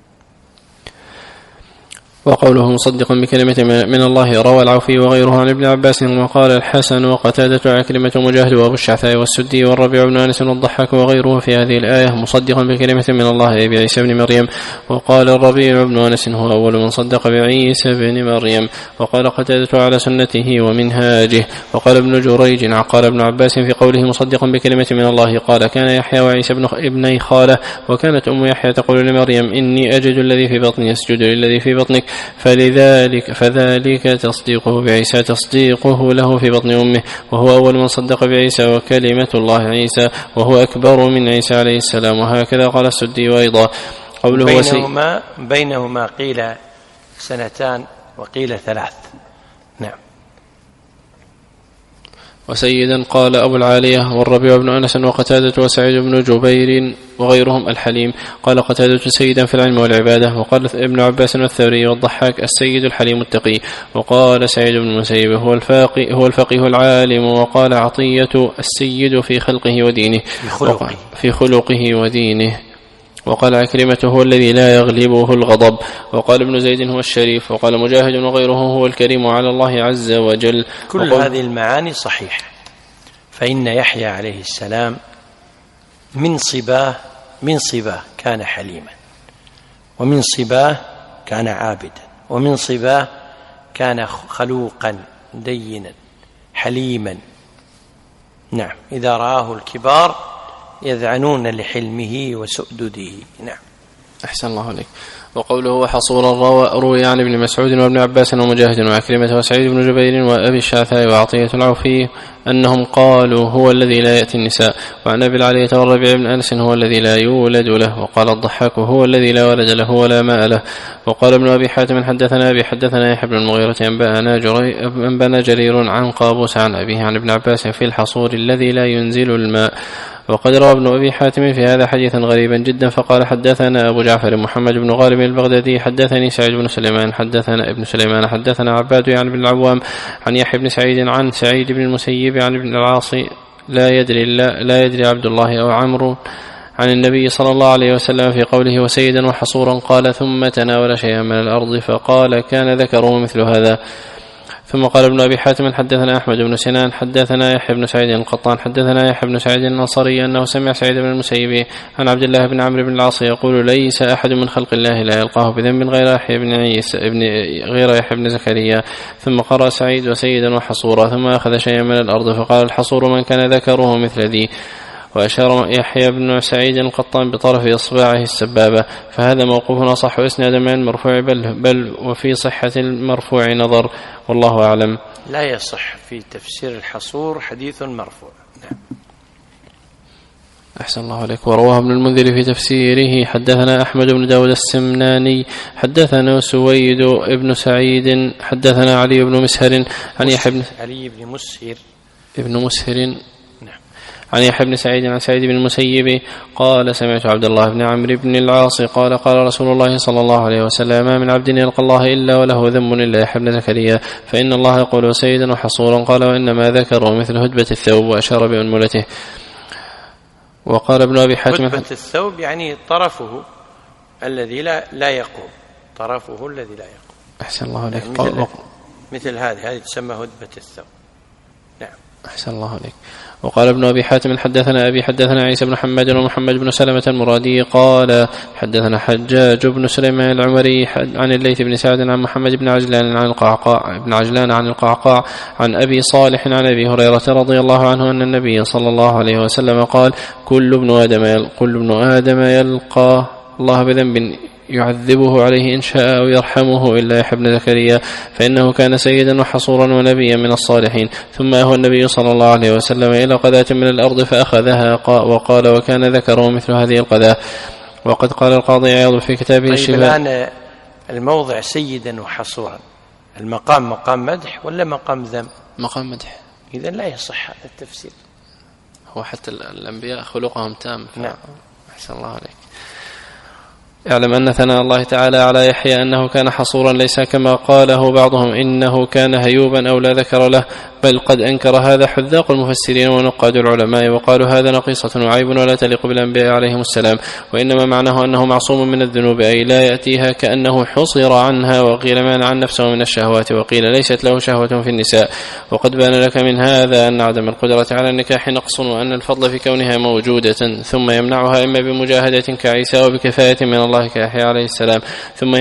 وقوله مصدقا بكلمة من الله روى العوفي وغيره عن ابن عباس. وقال الحسن وقتادة عكرمة مجاهد وأبو الشعثاء والسدي والربيع بن أنس والضحاك وغيره في هذه الآية مصدقا بكلمة من الله أي بعيسى بن مريم. وقال الربيع بن أنس هو أول من صدق بعيسى بن مريم. وقال قتادة على سنته ومنهاجه. وقال ابن جريج قال ابن عباس في قوله مصدقا بكلمة من الله قال كان يحيى وعيسى ابني خالة وكانت أم يحيى تقول لمريم إني أجد الذي في بطني يسجد للذي في بطنك فذلك تصديقه بعيسى تصديقه له في بطن أمه وهو أول من صدق بعيسى وكلمة الله عيسى وهو أكبر من عيسى عليه السلام. وهكذا قال السدي أيضا. قوله بينهما قيل 2 وقيل 3. نعم. وسيدا قال أبو العالية والربيع بن أنس وقتادة وسعيد بن جبير وغيرهم الحليم. قال قتادة سيدا في العلم والعبادة. وقال ابن عباس والثوري والضحاك السيد الحليم التقي. وقال سعيد بن المسيب هو الفقيه العالم. وقال عطية السيد في خلقه ودينه في خلقه ودينه. وقال عكرمة هو الذي لا يغلبه الغضب. وقال ابن زيد هو الشريف. وقال مجاهد وغيره هو الكريم على الله عز وجل. كل هذه المعاني صحيحة. فإن يحيى عليه السلام من صباه كان حليما، ومن صباه كان عابدا، ومن صباه كان خلوقا دينا حليما. نعم، إذا رآه الكبار يذعنون لحلمه وسؤدده. نعم. أحسن الله عليك. وقوله وحصورا روي عن ابن مسعود وابن عباس ومجاهد وعكرمة وسعيد بن جبير وأبي الشعثاء وعطية العوفي أنهم قالوا هو الذي لا يأتي النساء. وعن أبي العالية والربيع بن أنس هو الذي لا يولد له. وقال الضحاك هو الذي لا ولد له ولا ماء له. وقال ابن أبي حاتم حدثنا أبي حدثنا يحيى بن المغيرة أنبأنا جرير عن قابوس عن أبيه عن ابن عباس في الحصور الذي لا ينزل الماء. وقد روى ابن أبي حاتم في هذا حديثا غريبا جدا فقال حدثنا أبو جعفر محمد بن غالب البغدادي حدثني سعيد بن سليمان حدثنا ابن سليمان حدثنا عباد يعني بن العوام عن يحيى بن سعيد عن سعيد بن المسيب عن ابن العاص لا يدري عبد الله أو عمرو عن النبي صلى الله عليه وسلم في قوله وسيدا وحصورا قال ثم تناول شيئا من الأرض فقال كان ذكره مثل هذا. ثم قال ابن أبي حاتم حدثنا أحمد بن سنان حدثنا يحيى بن سعيد القطان حدثنا يحيى بن سعيد النصري أنه سمع سعيد بن المسيب عن عبد الله بن عمرو بن العاص يقول ليس أحد من خلق الله لا يلقاه بذنب غير يحيى بن زكريا. ثم قرأ سعيد وسيدا وحصورا ثم أخذ شيئا من الأرض فقال الحصور من كان ذكره مثل ذي. وأشار يحيى بن سعيد القطان بطرف إصبعه السبابة. فهذا موقوف أصح إسنادا من المرفوع بل وفي صحة المرفوع نظر والله أعلم. لا يصح في تفسير الحصور حديث مرفوع. نعم. أحسن الله عليك. ورواه ابن المنذر في تفسيره حدثنا أحمد بن داود السمناني حدثنا سويد ابن سعيد حدثنا علي بن مسهر عن يحيى بن مسهر عن يحيى بن سعيد عن سعيد بن المسيب قال سمعت عبد الله بن عمرو بن العاص قال قال رسول الله صلى الله عليه وسلم ما من عبد يلقى الله إلا وله ذنب إلا يحيى بن زكريا فإن الله يقول سيدا وحصورا قال وإنما ذكروا مثل هدبة الثوب وأشار بأنملته. وقال ابن أبي حاتم هدبة الثوب يعني طرفه الذي لا يقوم، طرفه الذي لا يقوم. أحسن الله عليك. مثل هذه تسمى هدبة الثوب. نعم. أحسن الله عليك. وقال ابن أبي حاتم حدثنا أبي حدثنا عيسى بن محمد ومحمد بن سلمة المرادي قال حدثنا حجاج بن سليمان العمري عن الليث بن سعد عن محمد بن عجلان عن القعقاع عن أبي صالح عن أبي هريرة رضي الله عنه أن النبي صلى الله عليه وسلم قال كل ابن آدم يلقى الله بذنب يعذبه عليه إن شاء أو يرحمه إلا يحيى بن زكريا فإنه كان سيدا وحصورا ونبيا من الصالحين. ثم أهوى النبي صلى الله عليه وسلم إلى قذاة من الأرض فأخذها وقال وكان ذكره مثل هذه القذاة. وقد قال القاضي عياض في كتابه الشفاء. الآن الموضع سيدا وحصورا المقام مقام مدح ولا مقام ذم؟ مقام مدح. إذن لا يصح هذا التفسير. هو حتى الأنبياء خلقهم تام. نعم. أحسن الله عليك. اعلم أن ثناء الله تعالى على يحيى أنه كان حصورا ليس كما قاله بعضهم إنه كان هيوبا أو لا ذكر له بل قد أنكر هذا حذاق المفسرين ونقاد العلماء وقالوا هذا نقيصة وعيب ولا تليق بالأنبياء عليهم السلام وإنما معناه أنه معصوم من الذنوب أي لا يأتيها كأنه حصر عنها. وقيل مانع عن نفسه من الشهوات وقيل ليست له شهوة في النساء. وقد بان لك من هذا أن عدم القدرة على النكاح نقص وأن الفضل في كونها موجودة ثم يمنعها إما بمجاهدة كعيسى وبكفاية من الله كيحيى عليه السلام ثم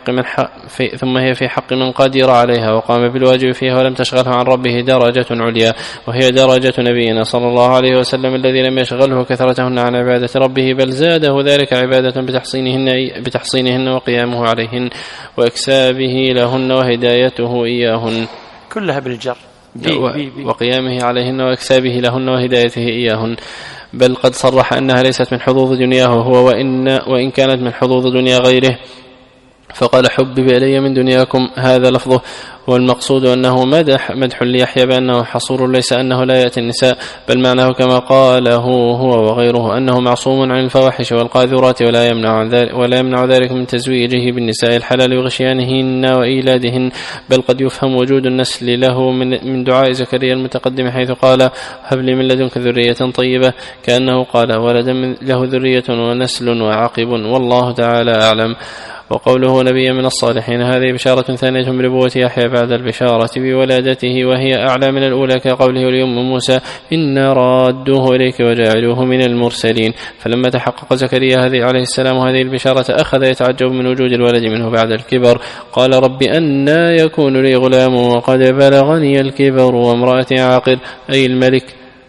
هي في حق من قدر عليها وقام بالواجب فيها ولم تشغله عن ربه درجة عليا وهي درجة نبينا صلى الله عليه وسلم الذي لم يشغله كثرتهن عن عبادة ربه بل زاده ذلك عبادة بتحصينهن وقيامه عليهن وإكسابه لهن وهدايته إياهن كلها بالجر وقيامه عليهن وإكسابه لهن وهدايته إياهن. بل قد صرح أنها ليست من حظوظ دنياه هو وإن كانت من حظوظ دنيا غيره فقال حبب إلي من دنياكم هذا لفظه والمقصود أنه مدح ليحيى بأنه حصور، ليس أنه لا يأتي النساء، بل معناه كما قاله هو وغيره أنه معصوم عن الفواحش والقاذورات، ولا يمنع ذلك من تزويجه بالنساء الحلال وغشيانهن وإيلادهن، بل قد يفهم وجود النسل له من دعاء زكريا المتقدم حيث قال هب لي من لدنك ذرية طيبة، كأنه قال ولدا له ذرية ونسل وعقب، والله تعالى أعلم. وقوله نبيا من الصالحين هذه بشارة ثانية بنبوة يحيى بعد البشارة بولادته، وهي أعلى من الأولى، كقوله لأم موسى إنا رادوه إليك وجاعلوه من المرسلين. فلما تحقق زكريا عليه السلام هذه البشارة أخذ يتعجب من وجود الولد منه بعد الكبر، قال رب أنى يكون لي غلام وقد بلغني الكبر وامرأتي عاقر، أي الملك.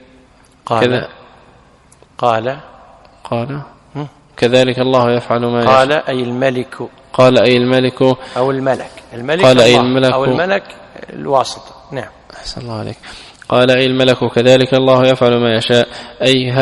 قال كذلك الله يفعل ما يشاء. قال أي الملك، قال أي الملك أو الملك، قال أي الملك أو الملك الواسطة. نعم، أحسن الله عليك. قال أي الملك كذلك الله يفعل ما يشاء، أي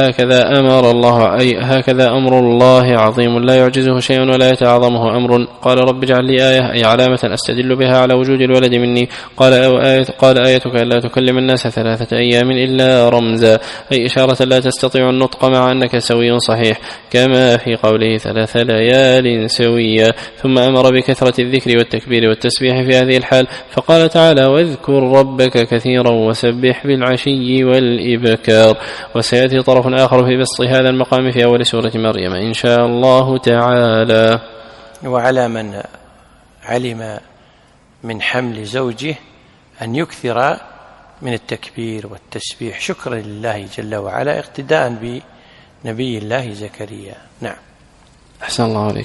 هكذا أمر الله عظيم لا يعجزه شيء ولا يتعظمه أمر. قال رب اجعل لي آية، أي علامة أستدل بها على وجود الولد مني. قال آيتك ألا تكلم الناس 3 أيام إلا رمزا، أي إشارة لا تستطيع النطق مع أنك سوي صحيح، كما في قوله 3 ليال سويا. ثم أمر بكثرة الذكر والتكبير والتسبيح في هذه الحال، فقال تعالى واذكر ربك كثيرا وسبح بالعشي والإبكار. وسيأتي طرف آخر في بسط هذا المقام في أول سورة مريم إن شاء الله تعالى. وعلى من علم من حمل زوجه أن يكثر من التكبير والتسبيح شكرا لله جل وعلا اقتداء بنبي الله زكريا. نعم، أحسن الله عليك.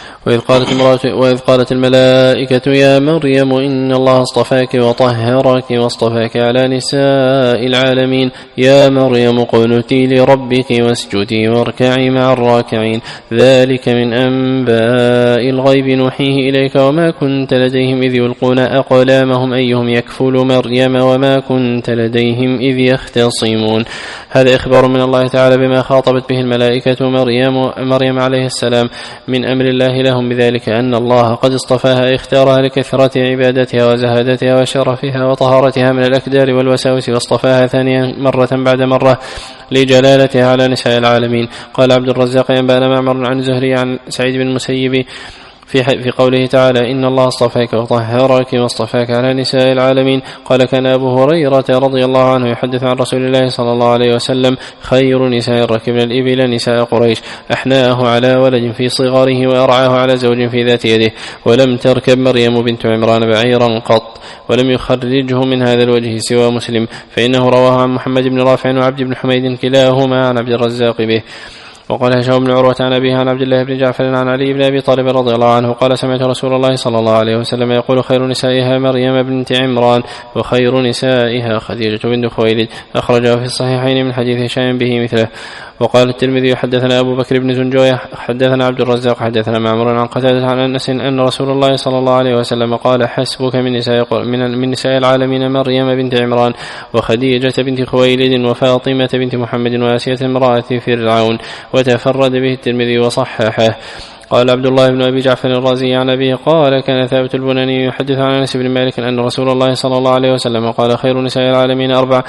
وإذ قالت الملائكة يا مريم إن الله اصطفاك وطهرك واصطفاك على نساء العالمين، يا مريم اقنتي لربك واسجدي واركعي مع الراكعين، ذلك من أنباء الغيب نوحيه إليك وما كنت لديهم إذ يلقون أقلامهم أيهم يكفل مريم وما كنت لديهم إذ يختصمون. هذا إخبار من الله تعالى بما خاطبت به الملائكة مريم عليه السلام من أمر الله لهم بذلك، أن الله قد اصطفاها اختارها لكثرة عبادتها وزهادتها وشرفها وطهارتها من الأكدار والوساوس، واصطفاها ثانيا مرة بعد مرة لجلالتها على نساء العالمين. قال عبد الرزاق ينبأنا معمر عن زهري عن سعيد بن المسيب في قوله تعالى إن الله اصطفاك وطهرك واصطفاك على نساء العالمين. قال كان أبو هريرة رضي الله عنه يحدث عن رسول الله صلى الله عليه وسلم خير نساء ركبن الإبل نساء قريش، أحناه على ولد في صغاره وأرعاه على زوج في ذات يده، ولم تركب مريم بنت عمران بعيرا قط، ولم يخرجه من هذا الوجه سوى مسلم، فإنه رواه عن محمد بن رافع وعبد بن حميد كلاهما عن عبد الرزاق به. وقال هشام بن عروة عن أبيه عن عبد الله بن جعفر عن علي بن أبي طالب رضي الله عنه قال سمعت رسول الله صلى الله عليه وسلم يقول خير نسائها مريم بنت عمران وخير نسائها خديجة بنت خويلد، أخرجه في الصحيحين من حديث هشام به مثله. وقال الترمذي حدثنا أبو بكر بن زنجوية حدثنا عبد الرزاق حدثنا معمر عن قتادة عن أنس أن رسول الله صلى الله عليه وسلم قال حسبك من نساء العالمين مريم بنت عمران وخديجة بنت خويلد وفاطمة بنت محمد وآسية امرأة فرعون، وتفرد به الترمذي وصححه. قال عبد الله بن أبي جعفر الرازي عن أبيه قال كان ثابت البناني يحدث عن أنس بن مالك أن رسول الله صلى الله عليه وسلم قال خير نساء العالمين 4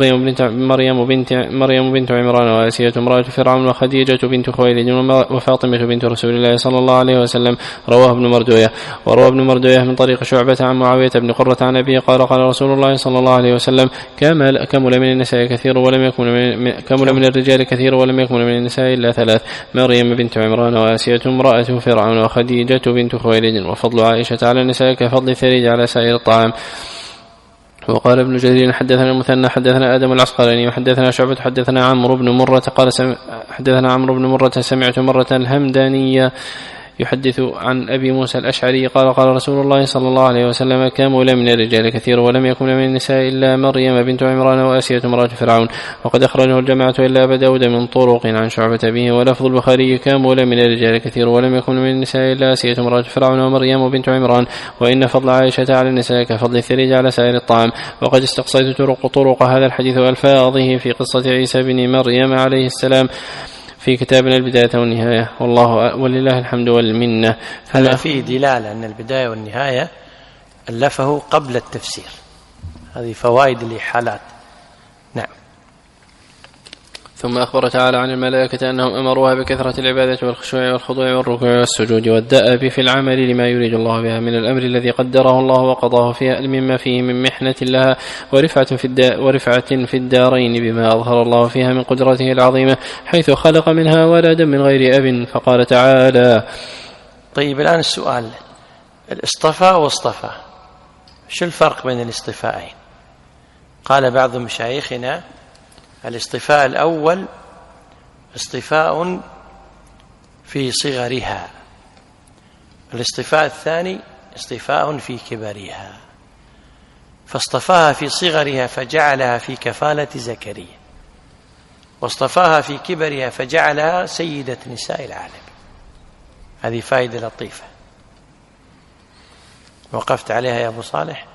مريم بنت عمران وآسية امرأة فرعون وخديجة بنت خويلد وفاطمة بنت رسول الله صلى الله عليه وسلم. رواه ابن مردوية. وروى ابن مردوية من طريق شعبة عن معاوية بن قرة عن أبيه قال قال رسول الله صلى الله عليه وسلم كمل من النساء كثير ولم يكن كمل من الرجال كثير ولم يكن من النساء إلا 3 مريم بنت عمران وآسية امرأة فرعون وخديجة بنت خويلد، وفضل عائشة على النساء كفضل الثريد على سائر الطعام. وقال ابن جرير حدثنا المثنى حدثنا آدم العسقلاني وحدثنا شعبة حدثنا عمرو بن مرة قال حدثنا عمرو بن مرة سمعت مرة الهمدانية يحدث عن أبي موسى الأشعري قال قال رسول الله صلى الله عليه وسلم كمل من الرجال كثير ولم يكن من النساء إلا مريم بنت عمران وآسية امرأة فرعون، وقد أخرجه الجماعة إلا أبا داود من طرق عن شعبة به. ولفظ البخاري كمل من الرجال كثير ولم يكن من النساء إلا آسية امرأة فرعون ومريم بنت عمران، وإن فضل عائشة على النساء كفضل الثريد على سائر الطعام. وقد استقصيت طرق هذا الحديث وألفاظه في قصة عيسى بن مريم عليه السلام في كتابنا البداية والنهاية، والله ولله الحمد والمنة. هذا فيه دلالة أن البداية والنهاية ألفه قبل التفسير. هذه فوائد الإحالات. نعم. ثم أخبر تعالى عن الملائكة أنهم أمروها بكثرة العبادة والخشوع والخضوع والركوع والسجود والدأب في العمل لما يريد الله بها من الأمر الذي قدره الله وقضاه فيها مما فيه من محنة لها ورفعة في الدارين بما أظهر الله فيها من قدرته العظيمة، حيث خلق منها ولدا من غير أب. فقال تعالى. طيب الآن السؤال، الاصطفاء واصطفى، شو الفرق بين الاصطفاءين؟ قال بعض مشايخنا الاصطفاء الأول اصطفاء في صغرها، الاصطفاء الثاني اصطفاء في كبرها، فاصطفاها في صغرها فجعلها في كفالة زكريا، واصطفاها في كبرها فجعلها سيدة نساء العالم. هذه فائدة لطيفة وقفت عليها يا أبو صالح؟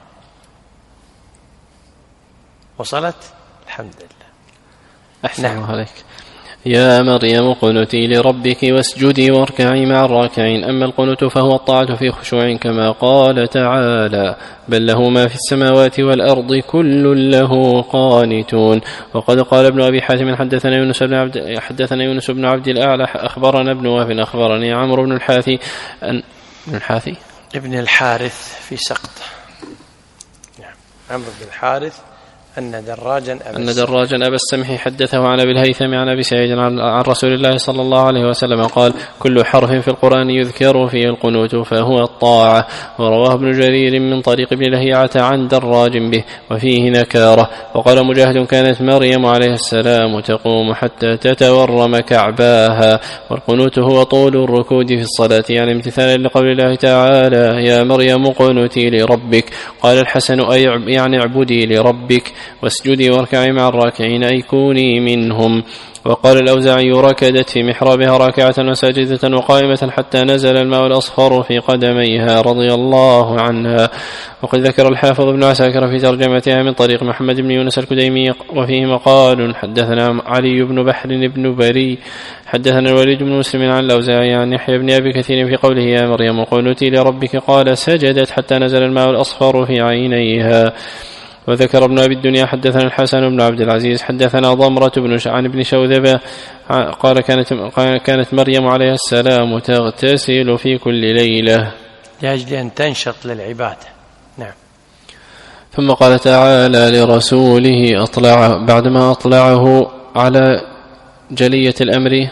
وصلت؟ الحمد لله. أحسن عليك. يا مريم قنتي لربك واسجدي واركعي مع الراكعين. أما القنوت فهو الطاعة في خشوع كما قال تعالى بل له ما في السماوات والأرض كل له قانتون. وقد قال ابن أبي حاتم حدثنا يونس بن عبد الأعلى أخبرنا ابن وهب أخبرني عمرو بن الحاثي ابن الحارث في سقط. نعم. عمرو بن الحارث أن دراجا أبا السمح حدثه عن أبي الهيثم عن أبي سعيد عن رسول الله صلى الله عليه وسلم قال كل حرف في القرآن يذكر فيه القنوت فهو الطاعة. ورواه ابن جرير من طريق ابن لهيعة عن دراج به وفيه نكارة. وقال مجاهد كانت مريم عليه السلام تقوم حتى تتورم كعباها. والقنوت هو طول الركود في الصلاة يعني امتثالا لقول الله تعالى يا مريم قنتي لربك. قال الحسن يعني اعبدي لربك واسجدي واركعي مع الراكعين أي كوني منهم. وقال الأوزاعي ركدت في محرابها راكعة وساجدة وقائمة حتى نزل الماء الأصفر في قدميها رضي الله عنها. وقد ذكر الحافظ ابن عساكر في ترجمتها من طريق محمد بن يونس الكديمي وفيه مقال حدثنا علي بن بحر بن بري حدثنا الوليد بن مسلم عن الأوزاعي عن يحيى بن أبي كثير في قوله يا مريم قنتي لربك قال سجدت حتى نزل الماء الأصفر في عينيها. وذكر ابن أبي الدنيا حدثنا الحسن بن عبد العزيز حدثنا ضمرة عن ابن شوذبة قال كانت مريم عليه السلام تغتسل في كل ليلة لأجل أن تنشط للعبادة. نعم. ثم قال تعالى لرسوله بعدما أطلعه على جلية الأمر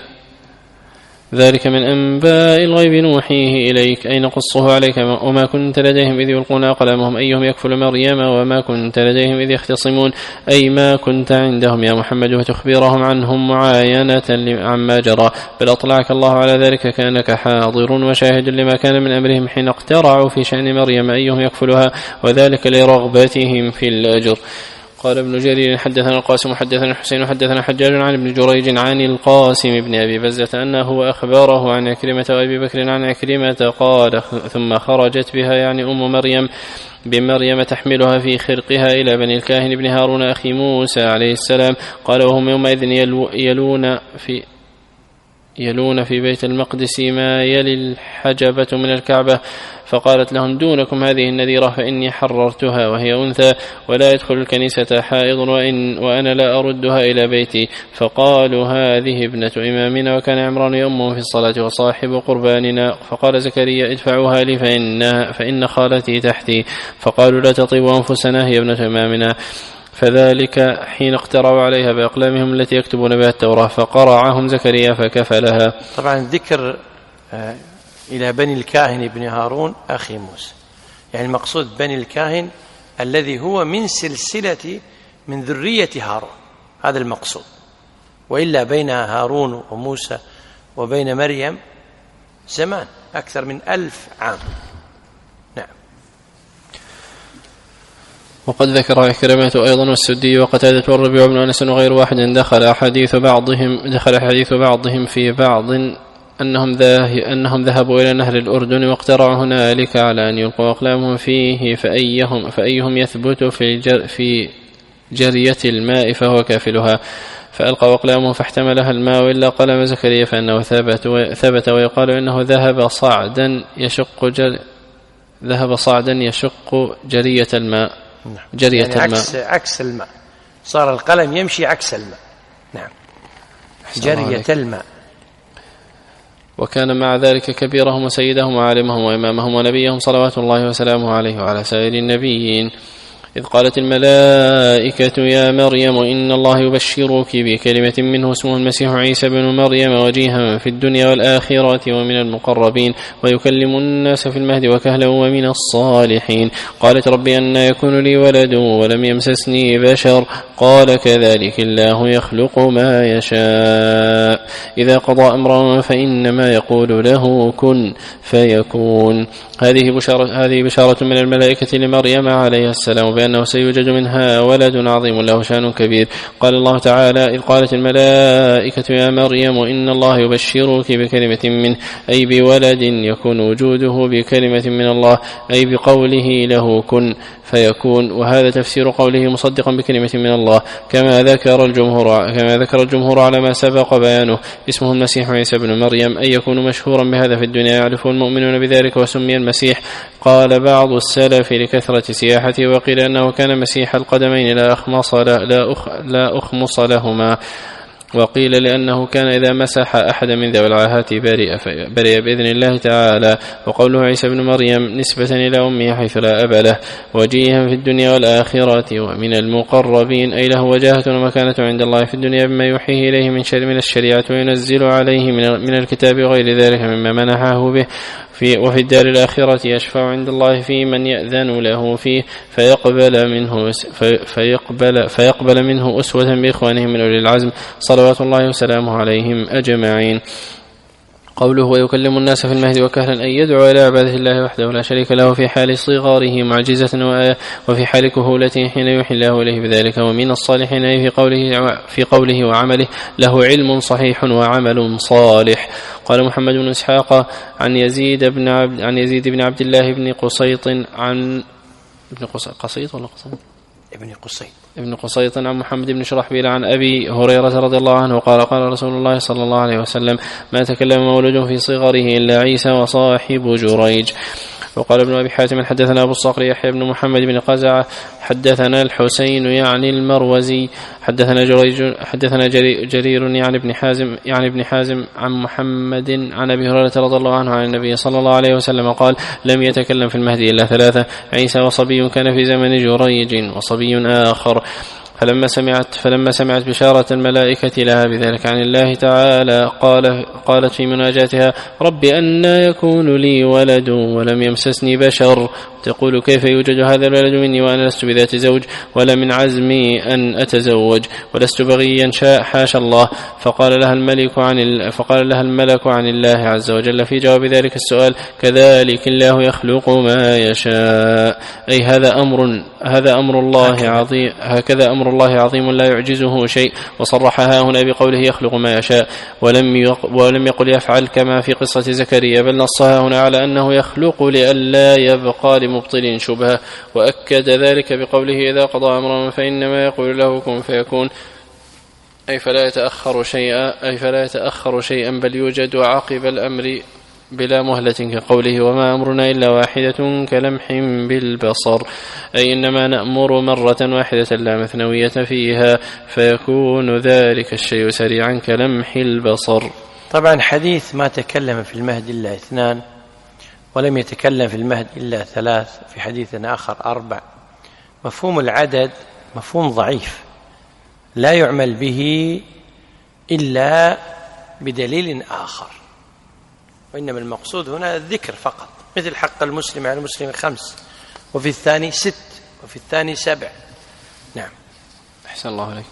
ذلك من أنباء الغيب نوحيه إليك أي نقصه عليك وما كنت لديهم إذ يلقون أقلامهم أيهم يكفل مريم وما كنت لديهم إذ يختصمون أي ما كنت عندهم يا محمد وتخبرهم عنهم معاينة عما جرى بل أطلعك الله على ذلك كأنك حاضر وشاهد لما كان من أمرهم حين اقترعوا في شأن مريم أيهم يكفلها وذلك لرغبتهم في الأجر. قال ابن جرير حدثنا القاسم حدثنا الحسين حدثنا حجاج عن ابن جريج عن القاسم بن أبي بزة أنه أخبره عن عكرمة وأبي بكر عن عكرمة قال ثم خرجت بها يعني أم مريم بمريم تحملها في خرقها إلى بني الكاهن بن هارون أخي موسى عليه السلام قال وهم يومئذ يلون في بيت المقدس ما يلي الحجبة من الكعبة فقالت لهم دونكم هذه النذيرة فإني حررتها وهي أنثى ولا يدخل الكنيسة حائض وأنا لا أردها إلى بيتي فقالوا هذه ابنة إمامنا وكان عمران يؤمه في الصلاة وصاحب قرباننا فقال زكريا ادفعوها لي فإن خالتي تحتي فقالوا لا تطيب أنفسنا هي ابنة إمامنا فذلك حين اقترعوا عليها بأقلامهم التي يكتبون بها التوراة فقرعهم زكريا فكفلها. طبعا ذكر إلى بني الكاهن بن هارون أخي موسى يعني المقصود بني الكاهن الذي هو من سلسلة من ذرية هارون هذا المقصود وإلا بين هارون وموسى وبين مريم زمان أكثر من 1000 عام. نعم. وقد ذكر عكرمة أيضا والسدي وقتادة والربيع بن أنس وغير واحد دخل حديث بعضهم في بعض أنهم ذهبوا إلى نهر الأردن واقترعوا هنالك على أن يلقوا أقلامهم فيه فأيهم يثبت في جرية الماء فهو كافلها فألقوا أقلامه فاحتملها الماء وإلا قلم زكريا فإنه ثبت ويقال إنه ذهب صعدا ذهب صعدا يشق جرية الماء. جرية يعني الماء عكس الماء، صار القلم يمشي عكس الماء. نعم، جرية الماء. وكان مع ذلك كبيرهم وسيدهم وعالمهم وإمامهم ونبيهم صلوات الله وسلامه عليه وعلى سائر النبيين. إذ قالت الملائكة يا مريم إن الله يبشرك بكلمة منه اسمه المسيح عيسى بن مريم وجيها في الدنيا والآخرة ومن المقربين ويكلم الناس في المهد وكهلا ومن الصالحين. قالت رب أن يكون لي ولد ولم يمسسني بشر قال كذلك الله يخلق ما يشاء إذا قضى أمرا فإنما يقول له كن فيكون. هذه بشارة من الملائكة لمريم عليه السلام بأنه سيوجد منها ولد عظيم له شأن كبير. قال الله تعالى إذ قالت الملائكة يا مريم إن الله يبشرك بكلمة منه أي بولد يكون وجوده بكلمة من الله أي بقوله له كن فيكون. وهذا تفسير قوله مصدقا بكلمة من الله كما ذكر الجمهور على ما سبق بيانه. اسمه المسيح عيسى بن مريم أي يكون مشهورا بهذا في الدنيا يعرفه المؤمنون بذلك وسمي المسيح. قال بعض السلف لكثرة سياحته وقيل أنه كان مسيح القدمين لا أخمص لهما وقيل لأنه كان إذا مسح أحد من ذوي العاهات برئ بإذن الله تعالى. وقوله عيسى بن مريم نسبة إلى أمه حيث لا أب له وجيها في الدنيا والآخرة ومن المقربين أي له وجاهة ومكانة عند الله في الدنيا بما يوحيه إليه من الشريعة وينزل عليه من الكتاب وغير ذلك مما منحه به وفي الدار الآخرة يشفع عند الله في من يأذن له فيه فيقبل منه أسوة بإخوانه من أولي العزم صلوات الله وسلامه عليهم أجمعين. قوله ويكلم الناس في المهد وكهلا أن يدعو إلى عبادة الله وحده لا شريك له في حال صغاره معجزة وآية وفي حال كهولته حين يوحي الله إليه بذلك ومن الصالحين أي في قوله وعمله له علم صحيح وعمل صالح. قال محمد بن إسحاق عن يزيد بن عبد الله بن قصيط عن ابن قصيط عن محمد بن شرحبيل عن أبي هريرة رضي الله عنه قال قال رسول الله صلى الله عليه وسلم ما تكلم مولود في صغره إلا عيسى وصاحب جريج. وقال ابن أبي حاتم حدثنا أبو الصقر يحيى بن محمد بن قزعة حدثنا الحسين يعني المروزي حدثنا جرير يعني ابن حازم عن محمد عن أبي هريرة رضي الله عنه عن النبي صلى الله عليه وسلم قال لم يتكلم في المهدي إلا ثلاثة عيسى وصبي كان في زمن جريج وصبي آخر. فلما سمعت بشارة الملائكة لها بذلك عن الله تعالى قالت في مناجاتها رب أنى يكون لي ولد ولم يمسسني بشر تقول كيف يوجد هذا الولد مني وأنا لست بذات زوج ولا من عزمي أن أتزوج ولست بغيا حاشا الله. فقال لها الملك عن الله عز وجل في جواب ذلك السؤال كذلك الله يخلق ما يشاء أي هذا أمر الله عظيم هكذا أمر الله عظيم لا يعجزه شيء. وصرحها هنا بقوله يخلق ما يشاء ولم يقل يفعل كما في قصة زكريا بل نصها هنا على أنه يخلق لئلا يبقى لمبطل شبهة. وأكد ذلك بقوله إذا قضى أمرا فإنما يقول له كن فيكون أي فلا يتأخر شيئا بل يوجد عقب الأمر بلا مهلة كقوله وما أمرنا إلا واحدة كلمح بالبصر أي إنما نأمر مرة واحدة لا مثنوية فيها فيكون ذلك الشيء سريعا كلمح البصر. طبعا حديث ما تكلم في المهد إلا 2 ولم يتكلم في المهد إلا 3 في حديث آخر 4 مفهوم العدد مفهوم ضعيف لا يعمل به إلا بدليل آخر وإنما المقصود هنا الذكر فقط مثل حق المسلم على المسلم 5 وفي الثاني 6 وفي الثاني 7. نعم أحسن الله عليك.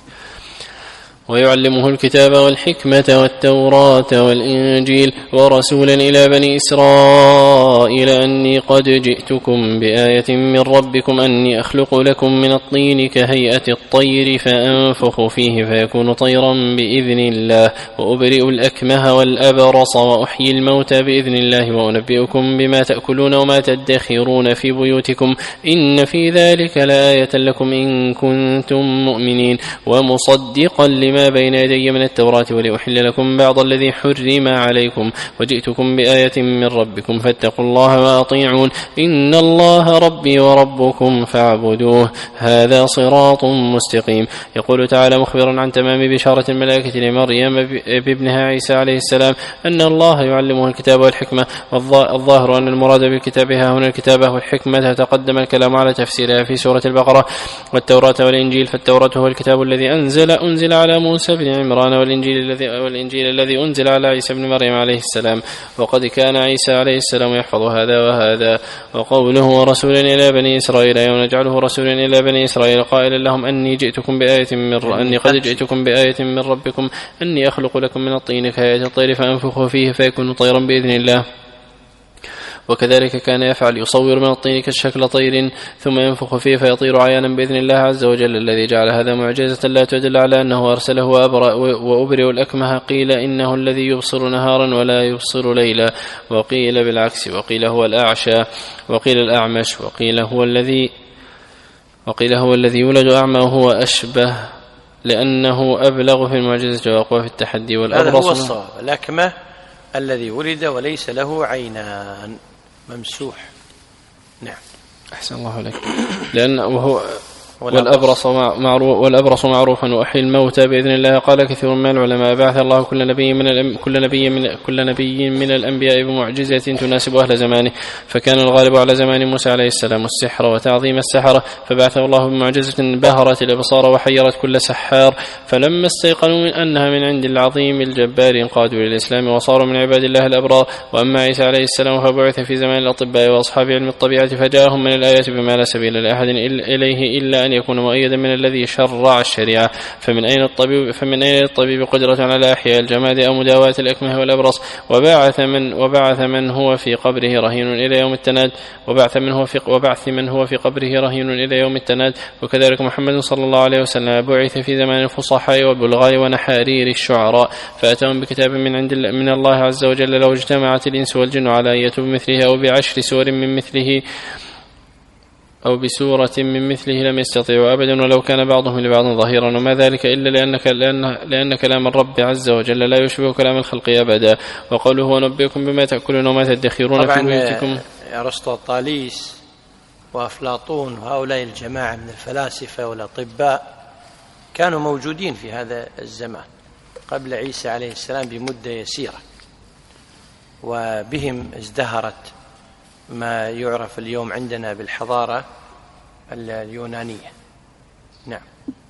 ويعلمه الكتاب والحكمة والتوراة والإنجيل ورسولا إلى بني إسرائيل أني قد جئتكم بآية من ربكم أني أخلق لكم من الطين كهيئة الطير فأنفخ فيه فيكون طيرا بإذن الله وأبرئ الأكمه والأبرص وأحيي الموتى بإذن الله وأنبئكم بما تأكلون وما تدخرون في بيوتكم إن في ذلك لآية لكم إن كنتم مؤمنين ومصدقا لما لما بين يدي من التوراة ولأحل لكم بعض الذي حرم عليكم وجئتكم بآية من ربكم فاتقوا الله وأطيعون إن الله ربي وربكم فاعبدوه هذا صراط مستقيم. يقول تعالى مخبرا عن تمام بشارة الملائكة لمريم بابنها عيسى عليه السلام أن الله يعلمه الكتاب والحكمة. والظاهر أن المراد بالكتاب هنا الكتابة والحكمة تقدم الكلام على تفسيرها في سورة البقرة. والتوراة والإنجيل، فالتوراة هو الكتاب الذي أنزل على موسى بن عمران، والإنجيل الذي أنزل على عيسى بن مريم عليه السلام. وقد كان عيسى عليه السلام يحفظ هذا وهذا. وقوله ورسولا إلى بني إسرائيل يوم نجعله رسولا إلى بني إسرائيل قائلا لهم أني قد جئتكم بآية من ربكم أني أخلق لكم من الطين كهيئة الطير فأنفخ فيه فيكون طيرا بإذن الله. وكذلك كان يفعل، يصور من الطين كالشكل طير ثم ينفخ فيه فيطير عيانا بإذن الله عز وجل الذي جعل هذا معجزة لا تدل على أنه أرسله وأبرئ الأكمه. قيل إنه الذي يبصر نهارا ولا يبصر ليلا، وقيل بالعكس، وقيل هو الأعشى، وقيل الأعمش، وقيل هو الذي يولد أعمى وهو أشبه لأنه أبلغ في المعجزة وأقوى في التحدي. والأبرص هذا هو الصواب، الأكمه الذي ولد وليس له عينان، ممسوح. نعم أحسن الله عليك. لأنه هو والأبرص معروف وأحيي الموتى بإذن الله. قال كثير من العلماء بعث الله كل نبي من الأنبياء بمعجزة تناسب أهل زمانه، فكان الغالب على زمان موسى عليه السلام السحر وتعظيم السحرة، فبعثه الله بمعجزة بهرت الأبصار وحيرت كل سحار، فلما استيقنوا من أنها من عند العظيم الجبار انقادوا للإسلام وصاروا من عباد الله الأبرار. وأما عيسى عليه السلام فبعث في زمان الأطباء وأصحاب علم الطبيعة، فجاءهم من الآيات بما لا سبيل لأحد إليه إلا أن يكون مؤيدا من الذي شرع الشريعة. فمن أين الطبيب قدرة على إحياء الجماد أو مداواة الأكمه والأبرص؟ وبعث من هو في قبره رهين إلى يوم التناد، وبعث من هو في قبره رهين إلى يوم التناد. وكذلك محمد صلى الله عليه وسلم بعث في زمان الفصحاء والبلغاء ونحارير الشعراء، فأتاهم بكتاب من الله عز وجل لو اجتمعت الإنس والجن على أن يأتوا بمثله أو ب10 سور من مثله أو بسورة من مثله لم يستطيعوا أبدا ولو كان بعضهم لبعض ظهيرا، وما ذلك إلا لأن كلام الرب عز وجل لا يشبه كلام الخلق أبدا. وقوله ونبئكم بما تأكلون وما تدخرون في بيوتكم. أرسطاطاليس وأفلاطون وهؤلاء الجماعة من الفلاسفة والأطباء كانوا موجودين في هذا الزمان قبل عيسى عليه السلام بمدة يسيرة، وبهم ازدهرت ما يعرف اليوم عندنا بالحضارة اليونانية. نعم.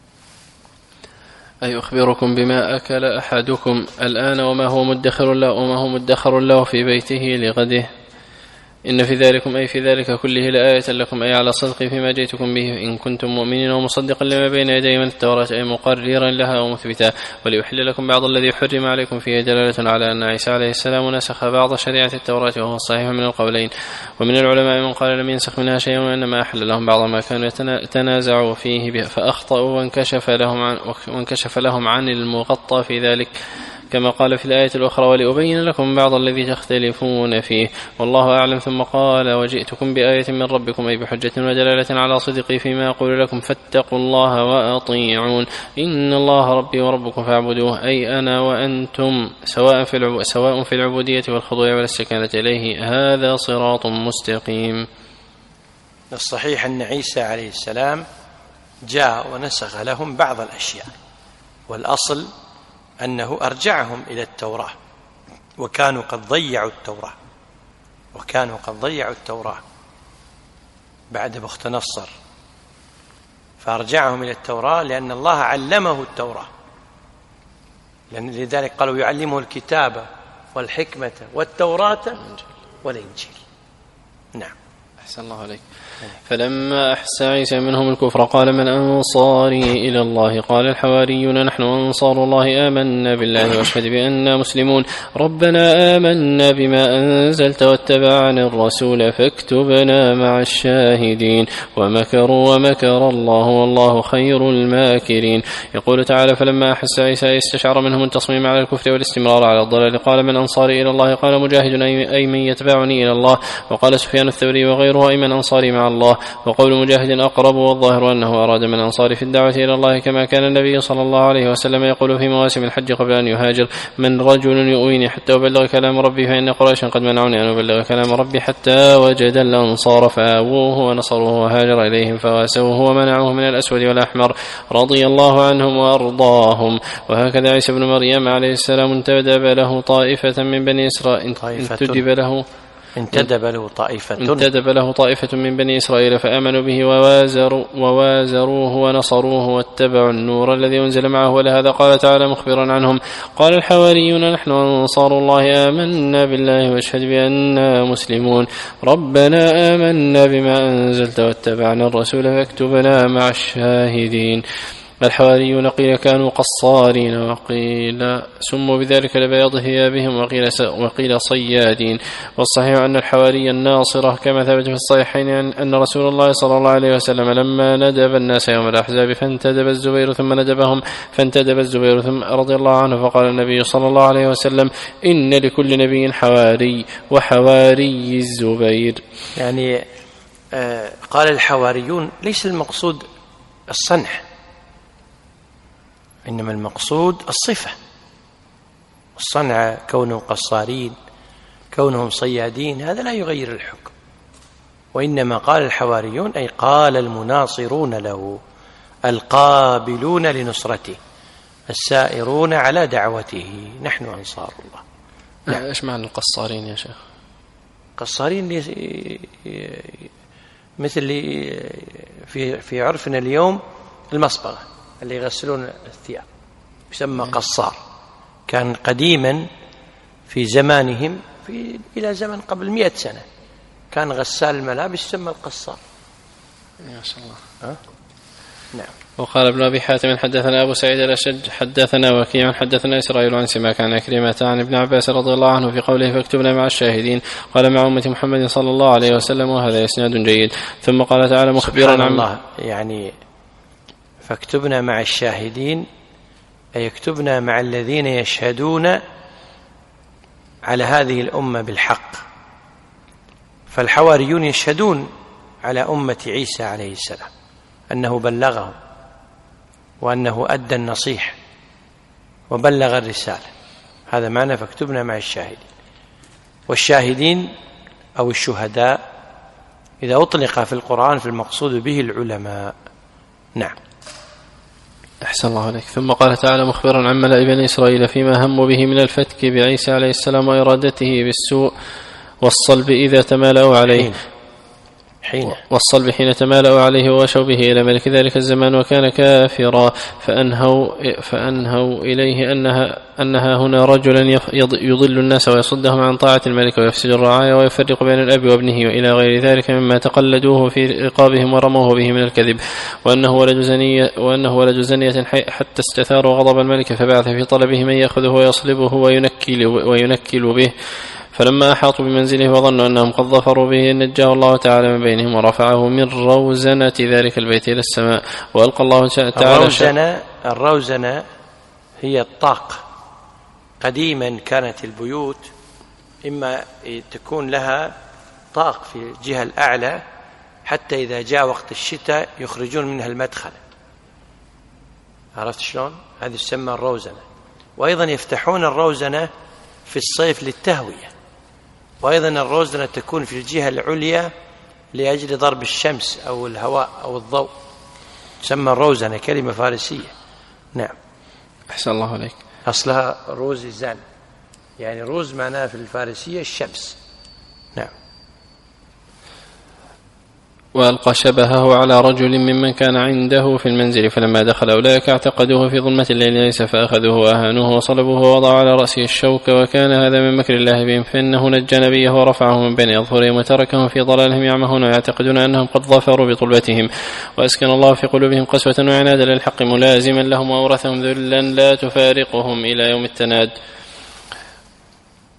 أي أخبركم بما أكل أحدكم الآن وما هو مدخر له في بيته لغده، إن في ذلكم أي في ذلك كله لآية لكم أي على صدق فيما جئتكم به إن كنتم مؤمنين ومصدقا لما بين يدي من التوراة أي مقررا لها ومثبتا. وليحل لكم بعض الذي حرم عليكم فيه دلالة على أن عيسى عليه السلام نسخ بعض شريعة التوراة وهو الصحيح من القولين. ومن العلماء من قال لم ينسخ منها شيء وإنما أحل لهم بعض ما كانوا يتنازعوا فيه فأخطأوا وانكشف لهم عن المغطى في ذلك كما قال في الآية الأخرى ولأبين لكم بعض الذي تختلفون فيه والله أعلم. ثم قال وجئتكم بآية من ربكم أي بحجة ودلالة على صدقي فيما أقول لكم فاتقوا الله وأطيعون إن الله ربي وربكم فاعبدوه أي أنا وأنتم سواء في العبودية والخضوع والاستكانة إليه هذا صراط مستقيم. الصحيح أن عيسى عليه السلام جاء ونسخ لهم بعض الأشياء، والأصل أنه أرجعهم إلى التوراة، وكانوا قد ضيعوا التوراة بعد بخت نصر، فأرجعهم إلى التوراة لأن الله علمه التوراة، لذلك قالوا يعلمه الكتاب والحكمة والتوراة والإنجيل. نعم. أحسن الله عليك. فلما أحس عيسى منهم الكفر قال من أنصاري إلى الله قال الحواريون نحن أنصار الله آمنا بالله واشهد بأننا مسلمون ربنا آمنا بما أنزلت واتبعنا الرسول فاكتبنا مع الشاهدين ومكروا ومكر الله والله خير الماكرين. يقول تعالى فلما أحس عيسى استشعر منهم التصميم على الكفر والاستمرار على الضلال قال من أنصاري إلى الله قال مجاهد أي من يتبعني إلى الله. وقال سفيان الثوري وغيره ظاهره أي من أنصاري مع الله. وقول مجاهد أقرب، والظاهر أنه أراد من أنصار في الدعوة إلى الله، كما كان النبي صلى الله عليه وسلم يقول في مواسم الحج قبل أن يهاجر: من رجل يؤويني حتى أبلغ كلام ربي، فإن قريشا قد منعوني أن أبلغ كلام ربي حتى وجد الأنصار فآووه ونصروه وهاجر إليهم فواسوه ومنعوه من الأسود والأحمر رضي الله عنهم وأرضاهم. وهكذا عيسى بن مريم عليه السلام انتدب له طائفة من بني إسرائيل انتدب له طائفة من بني إسرائيل فآمنوا به ووازروه ونصروه واتبعوا النور الذي أنزل معه. ولهذا قال تعالى مخبرا عنهم: قال الحواريون نحن أنصار الله آمنا بالله واشهد بأننا مسلمون، ربنا آمنا بما أنزلت واتبعنا الرسول فاكتبنا مع الشاهدين. الحواريون قيل كانوا قصارين، وقيل سموا بذلك لبياض ثيابهم، وقيل صيادين. والصحيح أن الحواري الناصرة، كما ثبت في الصحيحين أن رسول الله صلى الله عليه وسلم لما ندب الناس يوم الأحزاب فانتدب الزبير ثم رضي الله عنه، فقال النبي صلى الله عليه وسلم: إن لكل نبي حواري، وحواري الزبير. يعني قال الحواريون ليس المقصود الصنع، إنما المقصود الصفة. الصنع كونهم قصارين، كونهم صيادين، هذا لا يغير الحكم. وإنما قال الحواريون أي قال المناصرون له، القابلون لنصرته، السائرون على دعوته، نحن أنصار الله. إيش معنى القصارين يا شيخ؟ قصارين مثل في عرفنا اليوم المصبغة اللي يغسلون الثياب يسمى قصار. كان قديما في زمانهم إلى زمن قبل 100 سنة كان غسال الملابس يسمى القصار. ما شاء الله. نعم. وقال ابن أبي حاتم حدثنا أبو سعيد الأشج حدثنا وكيع حدثنا إسرائيل عن سماك عن كريمة عن ابن عباس رضي الله عنه في قوله فاكتبنا مع الشاهدين، قال مع أمة محمد صلى الله عليه وسلم، وهذا إسناد جيد. ثم قال تعالى مخبرا عن الله، يعني فاكتبنا مع الشاهدين أي يكتبنا مع الذين يشهدون على هذه الأمة بالحق. فالحواريون يشهدون على أمة عيسى عليه السلام أنه بلغهم وأنه أدى النصيحة وبلغ الرسالة، هذا معنى فاكتبنا مع الشاهدين. والشاهدين أو الشهداء إذا أطلق في القرآن فالمقصود به العلماء. نعم. أحسن الله عليك. ثم قال تعالى مخبرا عن ملأ بني إسرائيل فيما هموا به من الفتك بعيسى عليه السلام وإرادته بالسوء والصلب إذا تمالأوا عليه والصلب حين تمالأوا عليه ووشوا به إلى ملك ذلك الزمان وكان كافرا، فأنهوا إليه أنها هنا رجلا يضل الناس ويصدهم عن طاعة الملك ويفسد الرعايا ويفرق بين الأب وابنه وإلى غير ذلك مما تقلدوه في رقابهم ورموه به من الكذب، وأنه ولد زنية حتى استثاروا غضب الملك فبعث في طلبه من يأخذه ويصلبه وينكل به. فلما أحاطوا بمنزله وظنوا أنهم قد ظفروا به نجاه الله تعالى من بينهم ورفعه من روزنة ذلك البيت إلى السماء. وألقى الله تعالى الروزنة هي الطاق. قديما كانت البيوت إما تكون لها طاق في الجهة الأعلى حتى إذا جاء وقت الشتاء يخرجون منها المدخل. عرفت شلون؟ هذه تسمى الروزنة. وأيضا يفتحون الروزنة في الصيف للتهوية، وأيضا الروزنة تكون في الجهة العليا لأجل ضرب الشمس أو الهواء أو الضوء، تسمى الروزنة، كلمة فارسية. نعم. أحسن الله عليك. أصلها روززان، يعني روز معناها في الفارسية الشمس. نعم. وألقى شبهه على رجل ممن كان عنده في المنزل فلما دخل أولئك اعتقدوه في ظلمة الليل ليس فأخذوه وأهانوه وصلبوه ووضعوا على رأسه الشوك، وكان هذا من مكر الله بهم، فإنه نجى نبيه ورفعه من بين أظهرهم وتركهم في ضلالهم يعمهون ويعتقدون أنهم قد ظفروا بطلبتهم، وأسكن الله في قلوبهم قسوة وعنادا للحق ملازما لهم وأورثهم ذلا لا تفارقهم إلى يوم التناد.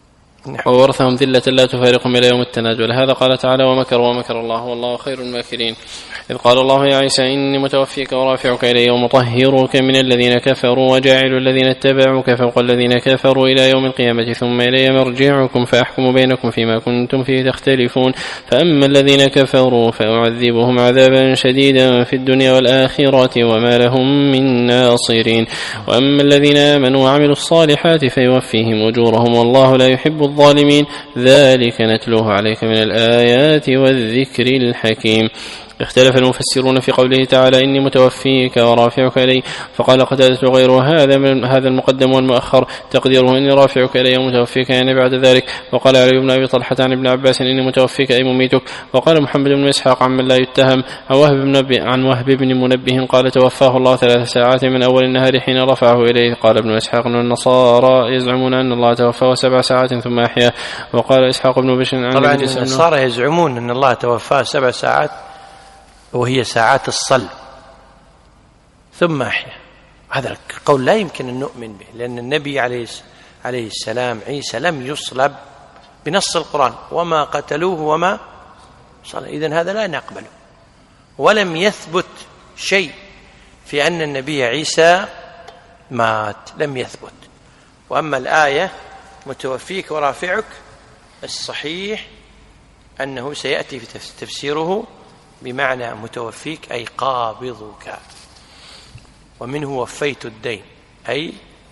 وورثهم ذلة لا تفارقهم إلى يوم التناد. ولهذا قال تعالى ومكروا ومكر الله والله خير الماكرين. إذ قال الله يا عيسى إني متوفيك ورافعك إلي ومطهرك من الذين كفروا وجاعل الذين اتبعوك فوق الذين كفروا إلى يوم القيامة ثم إلي مرجعكم فأحكم بينكم فيما كنتم فيه تختلفون. فأما الذين كفروا فأعذبهم عذابا شديدا في الدنيا والآخرة وما لهم من ناصرين. وأما الذين آمنوا وعملوا الصالحات فيوفيهم أجورهم والله لا يحب الظالمين. ذلك نتلوه عليك من الآيات والذكر الحكيم. اختلف المفسرون في قوله تعالى إني متوفيك ورافعك إلي، فقال قتادة غير هذا المقدم والمؤخر تقديره إني رافعك إلي ومتوفيك يعني بعد ذلك. وقال علي بن أبي طلحة عن ابن عباس إني متوفيك أي مميتك. وقال محمد بن إسحاق عمن لا يتهم عن وهب بن منبه قال توفاه الله 3 ساعات من أول النهار حين رفعه إليه. قال ابن إسحاق أن النصارى يزعمون أن الله توفاه 7 ساعات ثم أحياه. وقال إسحاق بن بشر عن طبعا النصارى يزعمون أن الله توفاه 7 ساعات وهي ساعات الصلب ثم أحيا. هذا القول لا يمكن أن نؤمن به، لأن النبي عليه السلام عيسى لم يصلب بنص القرآن وما قتلوه وما صلب، إذن هذا لا نقبله. ولم يثبت شيء في أن النبي عيسى مات، لم يثبت. وأما الآية متوفيك ورافعك الصحيح أنه سيأتي في تفسيره بمعنى متوفيك أي قابضك، ومنه وفيت الدين أي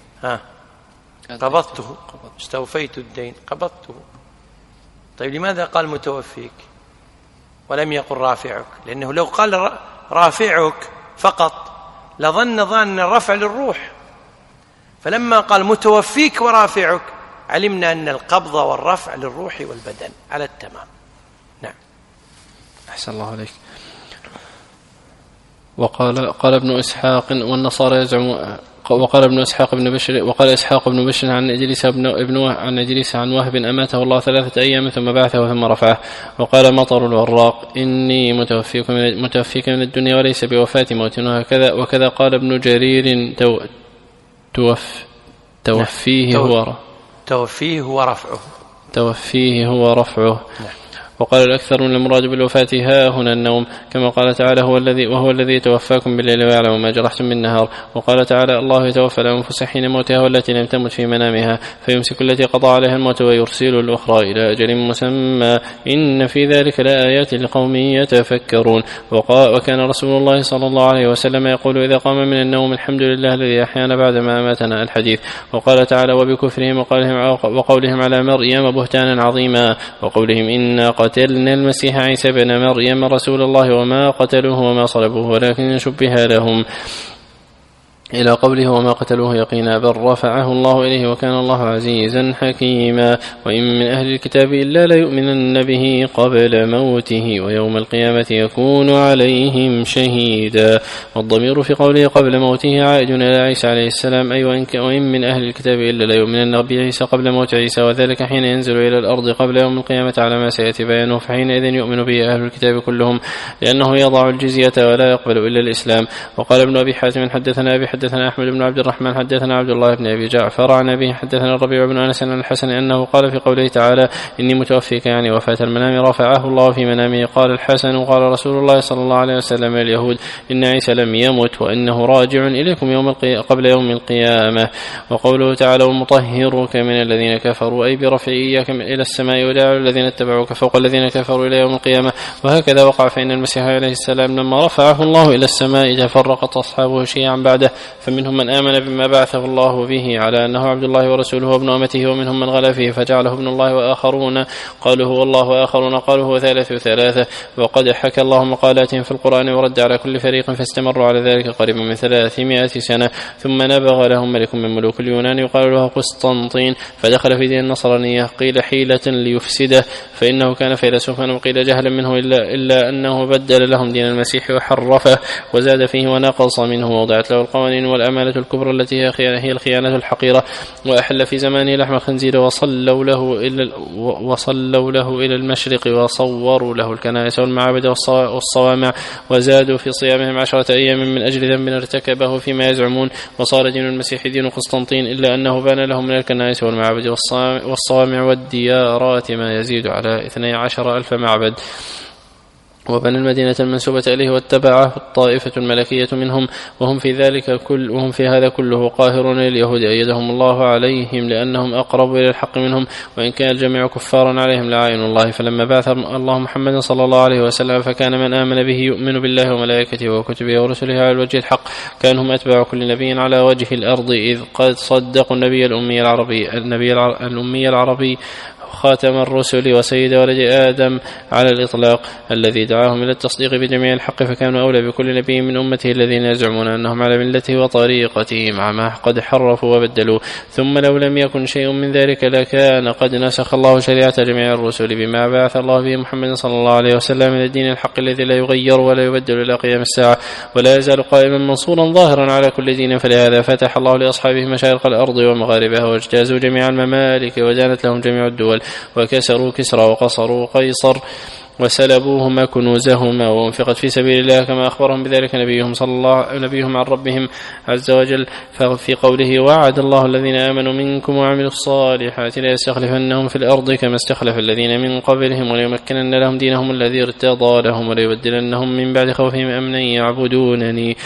قبضته، استوفيت الدين قبضته. طيب لماذا قال متوفيك ولم يقل رافعك؟ لأنه لو قال رافعك فقط لظن الرفع للروح، فلما قال متوفيك ورافعك علمنا أن القبض والرفع للروح والبدن على التمام. نعم. أحسن الله عليك. قال ابن إسحاق والنصارى يزعمون. وقال ابن إسحاق بن بشر وقال إسحاق بن بشر عن إدريس عن وهب أماته الله 3 أيام ثم بعثه ثم رفعه. وقال مطر الوراق إني متوفيك من الدنيا وليس بوفاة موت. وكذا قال ابن جرير توفيه هو رفعه. وقال الأكثر من المراد بالوفاة ها هنا النوم، كما قال تعالى وهو الذي يتوفاكم بالليل ويعلم ما جرحتم بالنهار. وقال تعالى الله يتوفى الأنفس حين موتها والتي لم تمت في منامها فيمسك التي قضى عليها الموت ويرسل الأخرى إلى أجل مسمى إن في ذلك لآيات لقوم يتفكرون. وكان رسول الله صلى الله عليه وسلم يقول إذا قام من النوم الحمد لله الذي أحيانا بعد ما أماتنا الحديث. وقال تعالى وبكفرهم وقولهم على مريم بهتانا عظيما وقولهم إنا قتلنا المسيح عيسى بن مريم رسول الله وما قتلوه وما صلبوه ولكن شبه لهم إلى قوله وما قتلوه يقينا بل رفعه الله إليه وكان الله عزيزا حكيما. وإن من أهل الكتاب إلا ليؤمنن به قبل موته ويوم القيامة يكون عليهم شهيدا. والضمير في قوله قبل موته عائد إلى عيسى عليه السلام أي وإن من أهل الكتاب إلا ليؤمنن بعيسى قبل موت عيسى، وذلك حين ينزل إلى الأرض قبل يوم القيامة على ما سيأتي بيانه، فحينئذ يؤمن به أهل الكتاب كلهم لأنه يضع الجزية ولا يقبل إلا الإسلام. وقال ابن أبي حاتم حدثنا أحمد بن عبد الرحمن حدثنا عبد الله بن أبي جعفر عن أبيه حدثنا الربيع بن أنس عن الحسن أنه قال في قوله تعالى إني متوفيك يعني وفاة المنام رفعه الله في منامه. قال الحسن قال رسول الله صلى الله عليه وسلم اليهود إن عيسى لم يمت وإنه راجع إليكم قبل يوم القيامة. وقوله تعالى ومطهرك من الذين كفروا أي برفع إياك إلى السماء وجعل الذين اتبعوك فوق الذين كفروا إلى يوم القيامة. وهكذا وقع، فإن المسيح عليه السلام لما رفعه الله إلى السماء تفرقت أصحابه شيعا بعده، فمنهم من آمن بما بعثه الله به على أنه عبد الله ورسوله وابن أمته، ومنهم من غلا فيه فجعله ابن الله، وآخرون قالوا هو الله وآخرون قالوا هو ثالث ثلاثة. وقد حكى الله مقالاتهم في القرآن ورد على كل فريق، فاستمروا على ذلك قريبا من 300 سنة، ثم نبغ لهم ملك من ملوك اليونان يقال له قسطنطين فدخل في دين النصرانية، قيل حيلة ليفسده فإنه كان فيلسوفا، وقيل جهلا منه إلا أنه بدل لهم دين المسيح وحرفه وزاد فيه ونقص منه ووضعت له القوانين سلطان والأمانة الكبرى التي هي الخيانة الحقيرة، وأحل في زمانه لحم الخنزير وصلوا له إلى المشرق وصوروا له الكنائس والمعابد والصوامع، وزادوا في صيامهم 10 أيام من أجل ذنب ارتكبه فيما يزعمون. وصار دين المسيح دين قسطنطين، إلا أنه بان لهم من الكنائس والمعابد والصوامع والديارات ما يزيد على 12,000 معبد. وبنى المدينة المنسوبة إليه واتبعه الطائفة الملكية منهم، وهم في هذا كله قاهرون اليهود أيدهم الله عليهم لأنهم أقرب إلى الحق منهم، وإن كان الجميع كفارا عليهم لعين الله. فلما بعث الله محمد صلى الله عليه وسلم فكان من آمن به يؤمن بالله وملائكته وكتبه ورسله على الوجه الحق، كان هم أتباع كل نبي على وجه الأرض، إذ قد صدقوا النبي الأمي العربي خاتم الرسل وسيد ولد آدم على الإطلاق الذي دعاهم إلى التصديق بجميع الحق، فكانوا أولى بكل نبي من أمته الذين يزعمون أنهم على ملته وطريقته مع ما قد حرفوا وبدلوا. ثم لو لم يكن شيء من ذلك لكان قد نسخ الله شريعة جميع الرسل بما بعث الله به محمد صلى الله عليه وسلم من الدين الحق الذي لا يغير ولا يبدل إلى قيام الساعة، ولا يزال قائما منصورا ظاهرا على كل دين. فلهذا فتح الله لأصحابه مشارق الأرض ومغاربها، واجتازوا جميع الممالك ودانت لهم جميع الدول، وكسروا كسرى وقصروا قيصر وسلبوهما كنوزهما، وانفقت في سبيل الله كما أخبرهم بذلك نبيهم عن ربهم عز وجل في قوله: وعد الله الذين آمنوا منكم وعملوا الصالحات ليستخلفنهم في الأرض كما استخلف الذين من قبلهم وليمكنن لهم دينهم الذي ارتضى لهم وليبدلنهم من بعد خوفهم أمنا يعبدونني.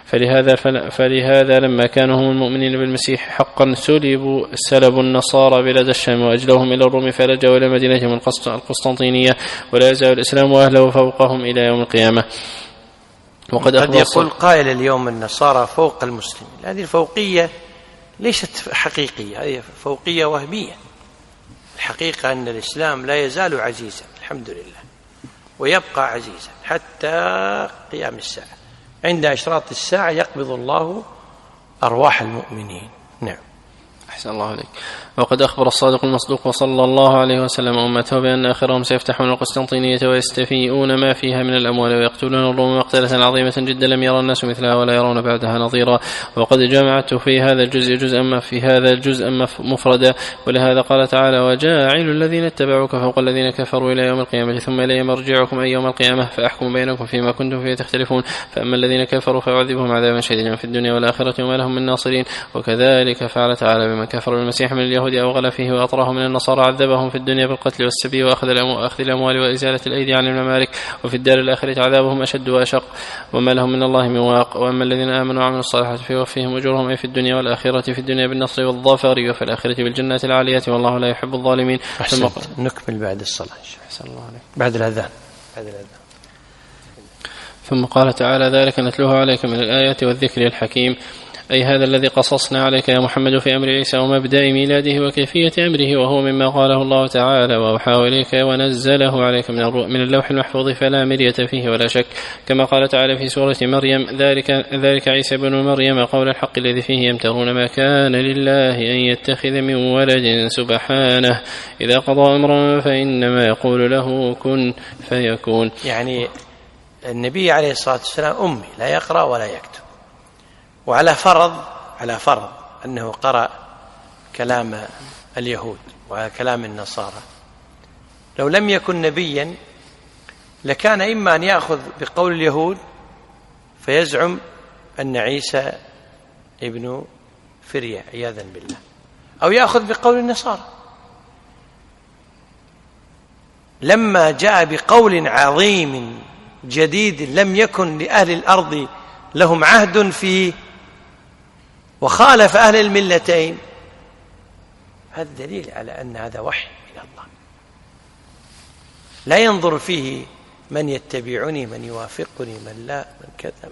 فلهذا لما كانوا هم المؤمنين بالمسيح حقا سلبوا النصارى بلاد الشام وأجلوهم إلى الروم، فلجوا إلى مدينتهم القسطنطينية، ولا يزال الإسلام وأهله فوقهم إلى يوم القيامة. وقد يقول قائل اليوم النصارى فوق المسلمين. هذه الفوقية ليست حقيقية، هذه فوقية وهمية. الحقيقة أن الإسلام لا يزال عزيزا الحمد لله، ويبقى عزيزا حتى قيام الساعة. عند أشراط الساعة يقبض الله أرواح المؤمنين. نعم. أحسن الله عليك. وقد أخبر الصادق المصدوق وصلى الله عليه وسلم أمته بأن آخرهم سيفتحون القسطنطينية ويستفيئون ما فيها من الأموال ويقتلون الروم مقتلة عظيمة جدا لم يرى الناس مثلها ولا يرون بعدها نظيرا. وقد جمعت في هذا الجزء مفردا، ولهذا قال تعالى: وجاعل الذين اتبعوك فوق الذين كفروا إلى يوم القيامة ثم إلي مرجعكم أي يوم القيامة فأحكم بينكم فيما كنتم فيه تختلفون. فأما الذين كفروا فيعذبهم عذابا شديدا في الدنيا والآخرة وما لهم من ناصرين. وكذلك فعل تعالى بمن كفر بالمسيح من اليهود أو غلا فيه وأطراه من النصارى، عذبهم في الدنيا بالقتل والسبي وأخذ الأموال وإزالة الأيدي عن الممالك، وفي الدار الآخرة عذابهم أشد وأشق وما لهم من الله من واق. وأما الذين آمنوا وعملوا الصالحات فيوفيهم أجورهم في الدنيا والآخرة، في الدنيا بالنصر والظفر وفي الآخرة بالجنات العالية والله لا يحب الظالمين. نكمل بعد الصلاة بعد الأذان. ثم قال تعالى: ذلك نتلوه عليك من الآيات والذكر الحكيم، أي هذا الذي قصصنا عليك يا محمد في أمر عيسى ومبدأ ميلاده وكيفية أمره، وهو مما قاله الله تعالى: وأوحى إليك ونزله عليك من اللوح المحفوظ فلا مرية فيه ولا شك، كما قال تعالى في سورة مريم: ذلك عيسى بن مريم قول الحق الذي فيه يمترون ما كان لله أن يتخذ من ولد سبحانه إذا قضى أمرا فإنما يقول له كن فيكون. يعني النبي عليه الصلاة والسلام أمي لا يقرأ ولا يكتب، وعلى فرض أنه قرأ كلام اليهود وكلام النصارى، لو لم يكن نبيا لكان إما أن يأخذ بقول اليهود فيزعم أن عيسى ابن فرية عياذا بالله، أو يأخذ بقول النصارى. لما جاء بقول عظيم جديد لم يكن لأهل الأرض لهم عهد فيه وخالف أهل الملتين، هذا دليل على أن هذا وحي من الله، لا ينظر فيه من يتبعني من يوافقني من لا من كذا،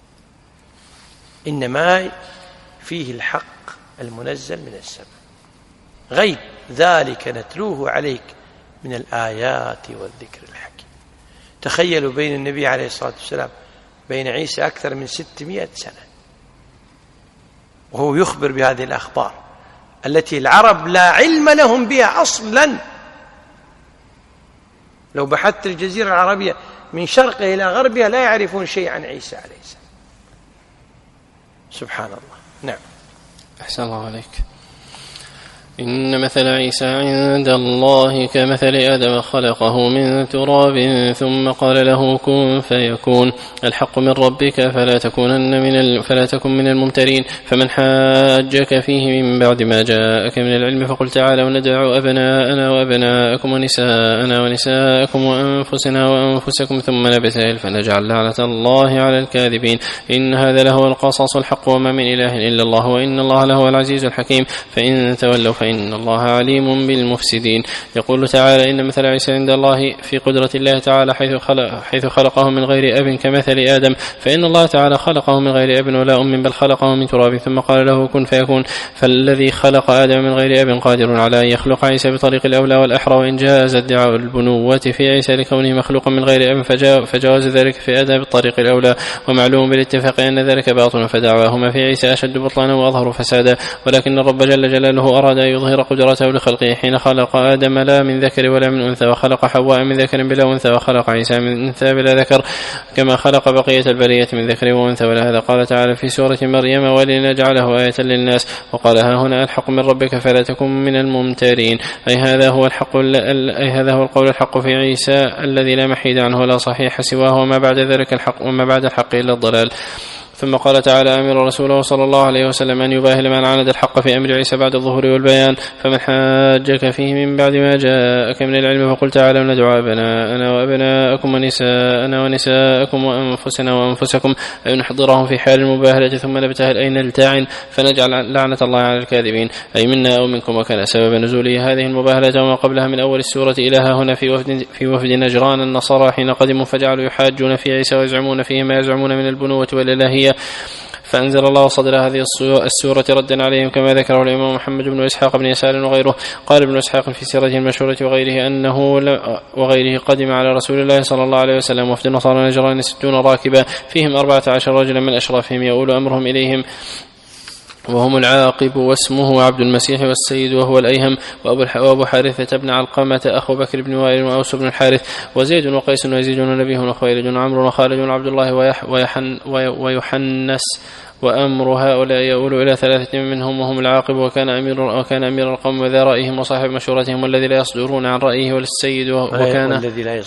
إنما فيه الحق المنزل من السماء غيب. ذلك نتلوه عليك من الآيات والذكر الحكيم. تخيلوا بين النبي عليه الصلاة والسلام بين عيسى أكثر من 600 سنة، وهو يخبر بهذه الأخبار التي العرب لا علم لهم بها أصلا. لو بحثت الجزيرة العربية من شرقها إلى غربها لا يعرفون شيء عن عيسى عليه السلام. سبحان الله. نعم. أحسن الله عليك. إن مثل عيسى عند الله كمثل آدم خلقه من تراب ثم قال له كن فيكون. الحق من ربك فلا تكن من الممترين. فمن حاجك فيه من بعد ما جاءك من العلم فقل تعالوا ندعو أبناءنا وأبناءكم ونساءنا ونساءكم وأنفسنا وأنفسكم ثم نبتهل فنجعل لعنة الله على الكاذبين. إن هذا لهو القصص الحق وما من إله إلا الله وإن الله لهو العزيز الحكيم. فإن تولوا فإن الله عليم بالمفسدين. يقول تعالى إن مثل عيسى عند الله في قدرة الله تعالى حيث خلقه من غير أب كمثل آدم. فإن الله تعالى خلقه من غير أب ولا أم بل خلقه من تراب ثم قال له كن فيكون. فالذي خلق آدم من غير أب قادر على أن يخلق عيسى بطريق الأولى والأحرى. وإن جاز ادعاء البنوة في عيسى لكونه مخلوقا من غير أب فجاوز ذلك في آدم بالطريق الأولى. ومعلوم بالاتفاق أن ذلك باطل فدعواهما في عيسى أشد بطلانا وأظهر فسادا. ولكن الرب جل جلاله أراد أن يظهر قدرته لخلقه حين خلق آدم لا من ذكر ولا من أنثى وخلق حواء من ذكر بلا أنثى وخلق عيسى من أنثى بلا ذكر كما خلق بقية البرية من ذكر وأنثى. ولهذا قال تعالى في سورة مريم ولنجعله آية للناس. وقال ها هنا الحق من ربك فلا تكن من الممترين. أي هذا هو القول الحق في عيسى الذي لا محيد عنه ولا صحيح سواه وما بعد ذلك الحق وما بعد الحق إلا الضلال. ثم قال تعالى أمر رسوله صلى الله عليه وسلم أن يباهل من عاند الحق في أمر عيسى بعد الظهور والبيان. فمن حاجك فيه من بعد ما جاءك من العلم فقل تعالوا ندعو أبناءنا وأبناءكم ونساءنا ونساءكم وأنفسنا وأنفسكم أي نحضرهم في حال المباهلة ثم نبتهل أي نلتعن فنجعل لعنة الله على الكاذبين أي منا أو منكم. وكان سبب نزوله هذه المباهلة وما قبلها من أول السورة إلى هنا في وفد نجران النصارى حين قدموا فجعلوا يحاجون في عيسى ويزعمون فيه ما يزعمون من البنوة والإلهية. فأنزل الله صدر هذه السورة ردا عليهم كما ذكره الإمام محمد بن إسحاق بن يسار وغيره. قال ابن إسحاق في سيرته المشهورة وغيره قدم على رسول الله صلى الله عليه وسلم وفد النصارى نجران 60 راكبا فيهم 14 رجلا من أشرافهم يؤول أمرهم إليهم وهم العاقب واسمه عبد المسيح والسيد وهو الأيهم وأبو حارثة بن علقمة أخو بكر بن وائل وأوس بن الحارث وزيد وقيس ويزيد ونبيه وخويلد وعمرو وخالد وعبد الله ويحنس. وأمر هؤلاء يؤول إلى 3 منهم وهم العاقب وكان أمير القوم وذا رأيهم وصاحب مشورتهم والذي لا يصدرون عن رأيه والسيد وكان الذي لا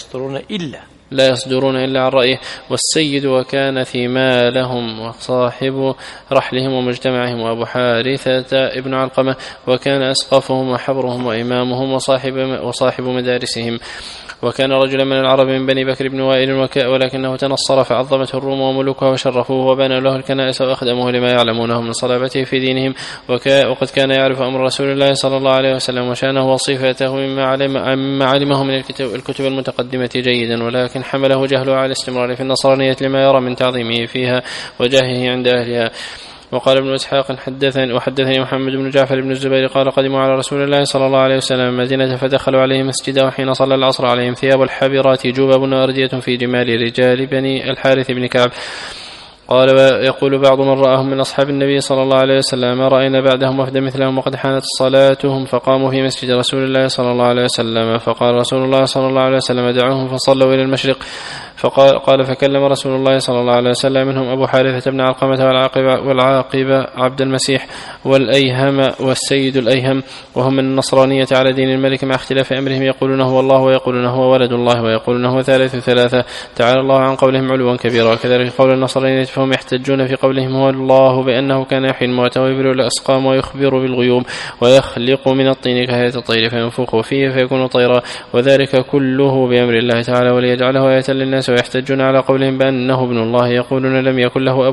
يصدرون إلا عن رأيه والسيد وكان ثمالهم وصاحب رحلهم ومجتمعهم وأبو حارثة ابن علقمة وكان أسقفهم وحبرهم وإمامهم وصاحب مدارسهم. وكان رجلا من العرب من بني بكر بن وائل ولكنه تنصر فعظمته الروم وملوكها وشرفوه وبنوا له الكنائس وأخدموه لما يعلمونه من صلابته في دينهم. وقد كان يعرف أمر رسول الله صلى الله عليه وسلم وشانه وصفاته مما علمه من الكتب المتقدمة جيدا ولكن حمله جهله على الاستمرار في النصرانية لما يرى من تعظيمه فيها وجاهه عند أهلها. وقال ابن إسحاق وحدثني محمد بن جعفر بن الزبير قال قدموا على رسول الله صلى الله عليه وسلم المدينة فدخلوا عليه مسجدا وحين صلى العصر عليهم ثياب الحبرات جباب وأردية في جمال رجال بني الحارث بن كعب. قال ويقول بعض من رآهم من أصحاب النبي صلى الله عليه وسلم ما رأينا بعدهم وفدا مثلهم وقد حانت صلاتهم فقاموا في مسجد رسول الله صلى الله عليه وسلم فقال رسول الله صلى الله عليه وسلم دعوهم فصلوا إلى المشرق. فقال فكلم رسول الله صلى الله عليه وسلم منهم أبو حارثة بن علقمة والعاقبة عبد المسيح والأيهم والسيد الأيهم وهم من النصرانية على دين الملك مع اختلاف أمرهم يقولون هو الله ويقولون هو ولد الله ويقولون هو ثالث ثلاثة تعالى الله عن قولهم علوا كبيرا. وكذلك قول النصرانية فهم يحتجون في قولهم هو الله بأنه كان يحيي الموتى ويبرئ الأسقام ويخبر بالغيوم ويخلق من الطين كهيئة الطير فينفخ فيه فيكون طيرا وذلك كله بأمر الله تعالى وليجعله آية للناس. ويحتجون على قولهم بأنه ابن الله يقولون لم يكن له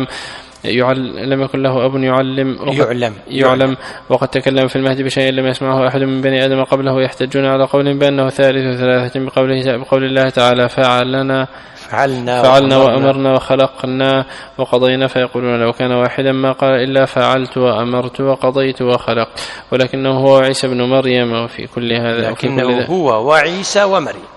أب يعلم وقد تكلم في المهد بشيء لم يسمعه أحد من بني آدم قبله. يحتجون على قولهم بأنه ثالث ثلاثة بقول الله تعالى فعلنا وأمرنا وخلقنا وقضينا فيقولون لو كان واحدا ما قال إلا فعلت وأمرت وقضيت وخلقت ولكنه هو عيسى بن مريم. وفي كل هذا لكنه هو وعيسى ومريم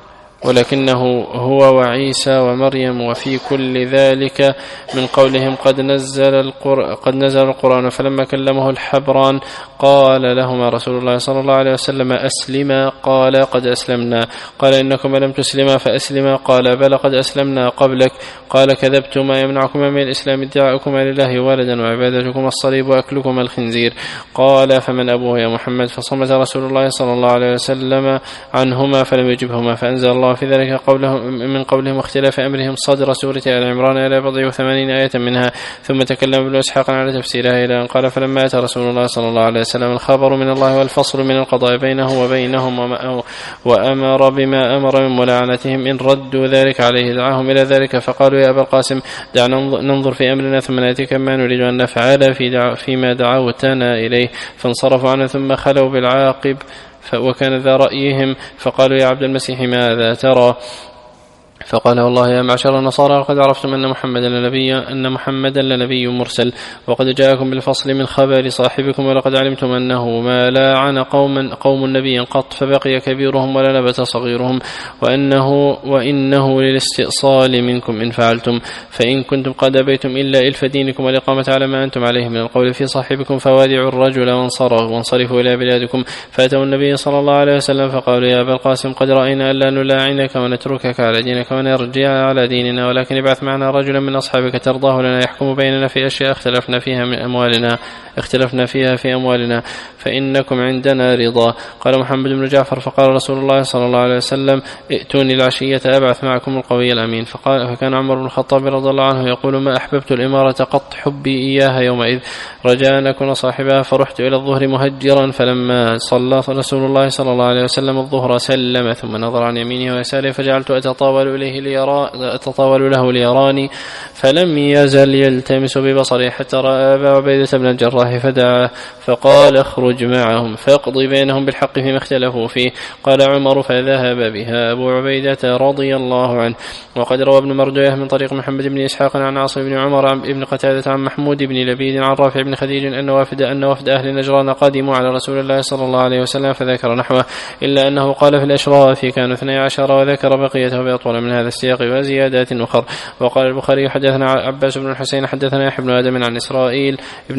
ولكنه هو وعيسى ومريم. وفي كل ذلك من قولهم قد نزل القرآن. فلما كلمه الحبران قال لهما رسول الله صلى الله عليه وسلم أسلما، قال قد أسلمنا. قال إنكم لم تسلما فأسلما، قال بل قد أسلمنا قبلك. قال كذبتما، يمنعكما من الإسلام ادعاؤكما لله ولدا وعبادتكما الصليب وأكلكما الخنزير. قال فمن أبوه يا محمد؟ فصمت رسول الله صلى الله عليه وسلم عنهما فلم يجبهما. فأنزل الله في ذلك من قولهم واختلاف أمرهم صدر سورة آل عمران إلى 84 آية منها. ثم تكلم ابن إسحاق على تفسيرها إلى أن قال فلما أتى رسول الله صلى الله عليه وسلم الخبر من الله والفصل من القضاء بينه وبينهم وأمر بما أمر من ملاعنتهم إن ردوا ذلك عليه دعاهم إلى ذلك. فقالوا يا أبا القاسم دعنا ننظر في أمرنا ثم نأتيك ما نريد أن نفعل فيما دعوتنا إليه. فانصرفوا عنه ثم خلوا بالعاقب وكان ذا رأيهم. فقالوا يا عبد المسيح ماذا ترى؟ فقال والله يا معشر النصارى لقد عرفتم أن محمدا لنبي مرسل، وقد جاءكم بالفصل من خبر صاحبكم، ولقد علمتم أنه ما لاعن قوم نبي قط فبقي كبيرهم ولا نبت صغيرهم، وإنه للاستئصال منكم إن فعلتم. فإن كنتم قد أبيتم إلا إلف دينكم والإقامة على ما أنتم عليه من القول في صاحبكم فوادعوا الرجل وانصرفوا إلى بلادكم. فأتوا النبي صلى الله عليه وسلم فقالوا يا أبا القاسم قد رأينا ألا نلاعنك ونتركك على دينك ونرجع على ديننا، ولكن ابعث معنا رجلا من أصحابك ترضاه لنا يحكم بيننا في أشياء اختلفنا فيها في أموالنا فإنكم عندنا رضا. قال محمد بن جعفر فقال رسول الله صلى الله عليه وسلم ائتوني العشية أبعث معكم القوي الأمين. فكان عمر بن الخطاب رضي الله عنه يقول ما أحببت الإمارة قط حبي إياها يومئذ رجاء أن أكون صاحبها. فرحت إلى الظهر مهجرا، فلما صلى رسول الله صلى الله عليه وسلم الظهر سلم ثم نظر عن يمينه ويساره، فجعلت أتطاول له ليراني، فلم يزل يلتمس ببصري حتى رأى أبا عبيدة بن الجراح فدعاه فقال اخرج معهم فاقضي بينهم بالحق فيما اختلفوا فيه. قال عمر فذهب بها أبو عبيدة رضي الله عنه. وقد روى ابن مردويه من طريق محمد بن إسحاق عن عاصم بن عمر بن قتادة عن محمود بن لبيد عن رافع بن خديج أن وفد أهل نجران قادموا على رسول الله صلى الله عليه وسلم فذكر نحوه، إلا أنه قال في الأشراف كانوا 12 وذكر بقيته بأطول من هذا السياق وزيادات أخرى. وقال البخاري حدثنا عباس بن الحسين حدثنا يحيى بن آدم عن إسرائيل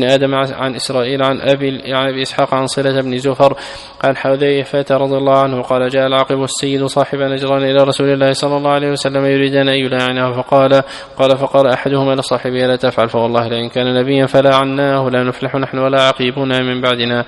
عن أبي إسحاق عن صلة بن زفر عن حذيفة رضي الله عنه قال جاء العاقب السيد صاحب نجران إلى رسول الله صلى الله عليه وسلم يريدان أن يلاعنه فقال أحدهما لصاحبه لا تفعل فوالله لئن كان نبيا فلا عناه لا نفلح نحن ولا عقيبنا من بعدنا.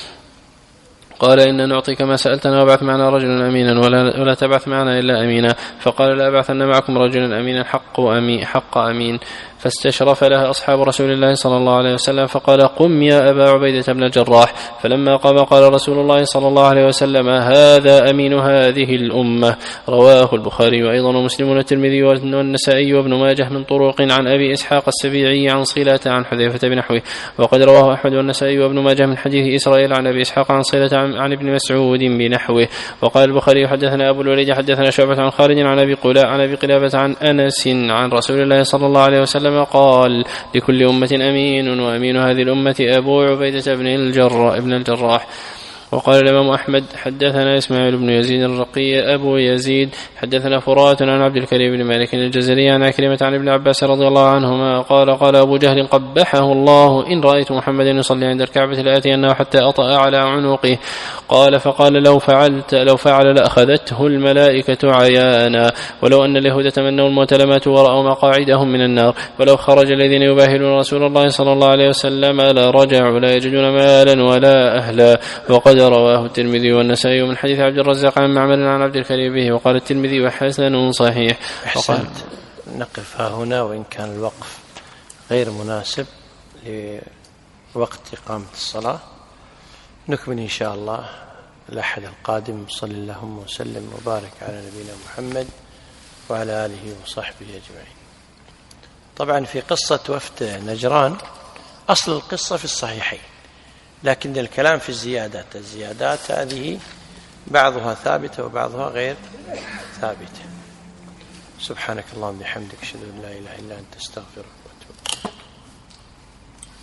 قال إن نعطيك ما سألتنا وابعث معنا رجلا أمينا ولا تبعث معنا إلا أمينا. فقال لا أبعثن معكم رجلا أمينا حق أمين. فاستشرف لها أصحاب رسول الله صلى الله عليه وسلم فقال قم يا أبا عبيدة بن الجراح. فلما قام قال رسول الله صلى الله عليه وسلم هذا أمين هذه الأمة. رواه البخاري وأيضا مسلم والترمذي والنسائي وابن ماجه من طرق عن أبي إسحاق السبيعي عن صلة عن حذيفة بنحوه. وقد رواه أحمد والنسائي وابن ماجه من حديث إسرائيل عن أبي إسحاق عن صلة عن ابن مسعود بنحوه. وقال البخاري حدثنا أبو الوليد حدثنا شعبة عن خالد عن أبي قلابة عن أنس عن رسول الله صلى الله عليه وسلم قال لكل أمة أمين وأمين هذه الأمة أبو عبيدة بن الجراح. وقال الإمام أحمد حدثنا إسماعيل بن يزيد الرقي أبو يزيد حدثنا فرات عن عبد الكريم بن مالك الجزري عن عكرمة عن ابن عباس رضي الله عنهما قال أبو جهل قبحه الله إن رأيت محمدا يصلي عند الكعبة لآتينه حتى أطأ على عنقه. فقال لو فعل لأخذته الملائكة عيانا ولو أن اليهود تمنوا الموت لماتوا ورأوا مقاعدهم من النار ولو خرج الذين يباهلون رسول الله صلى الله عليه وسلم لرجعوا لا يجدون مالا ولا أهلا. وقد رواه الترمذي والنسائي من حديث عبد الرزاق عن معمر عن عبد الكريم به. وقال الترمذي حسن صحيح. نقف هنا وإن كان الوقف غير مناسب لوقت إقامة الصلاة نكمل إن شاء الله الأحد القادم. صلى اللهم وسلم وبارك على نبينا محمد وعلى آله وصحبه أجمعين. طبعا في قصة وفد نجران أصل القصة في الصحيحين، لكن الكلام في الزيادات هذه بعضها ثابتة وبعضها غير ثابتة. سبحانك اللهم وبحمدك أشهد أن لا إله إلا أنت أستغفرك.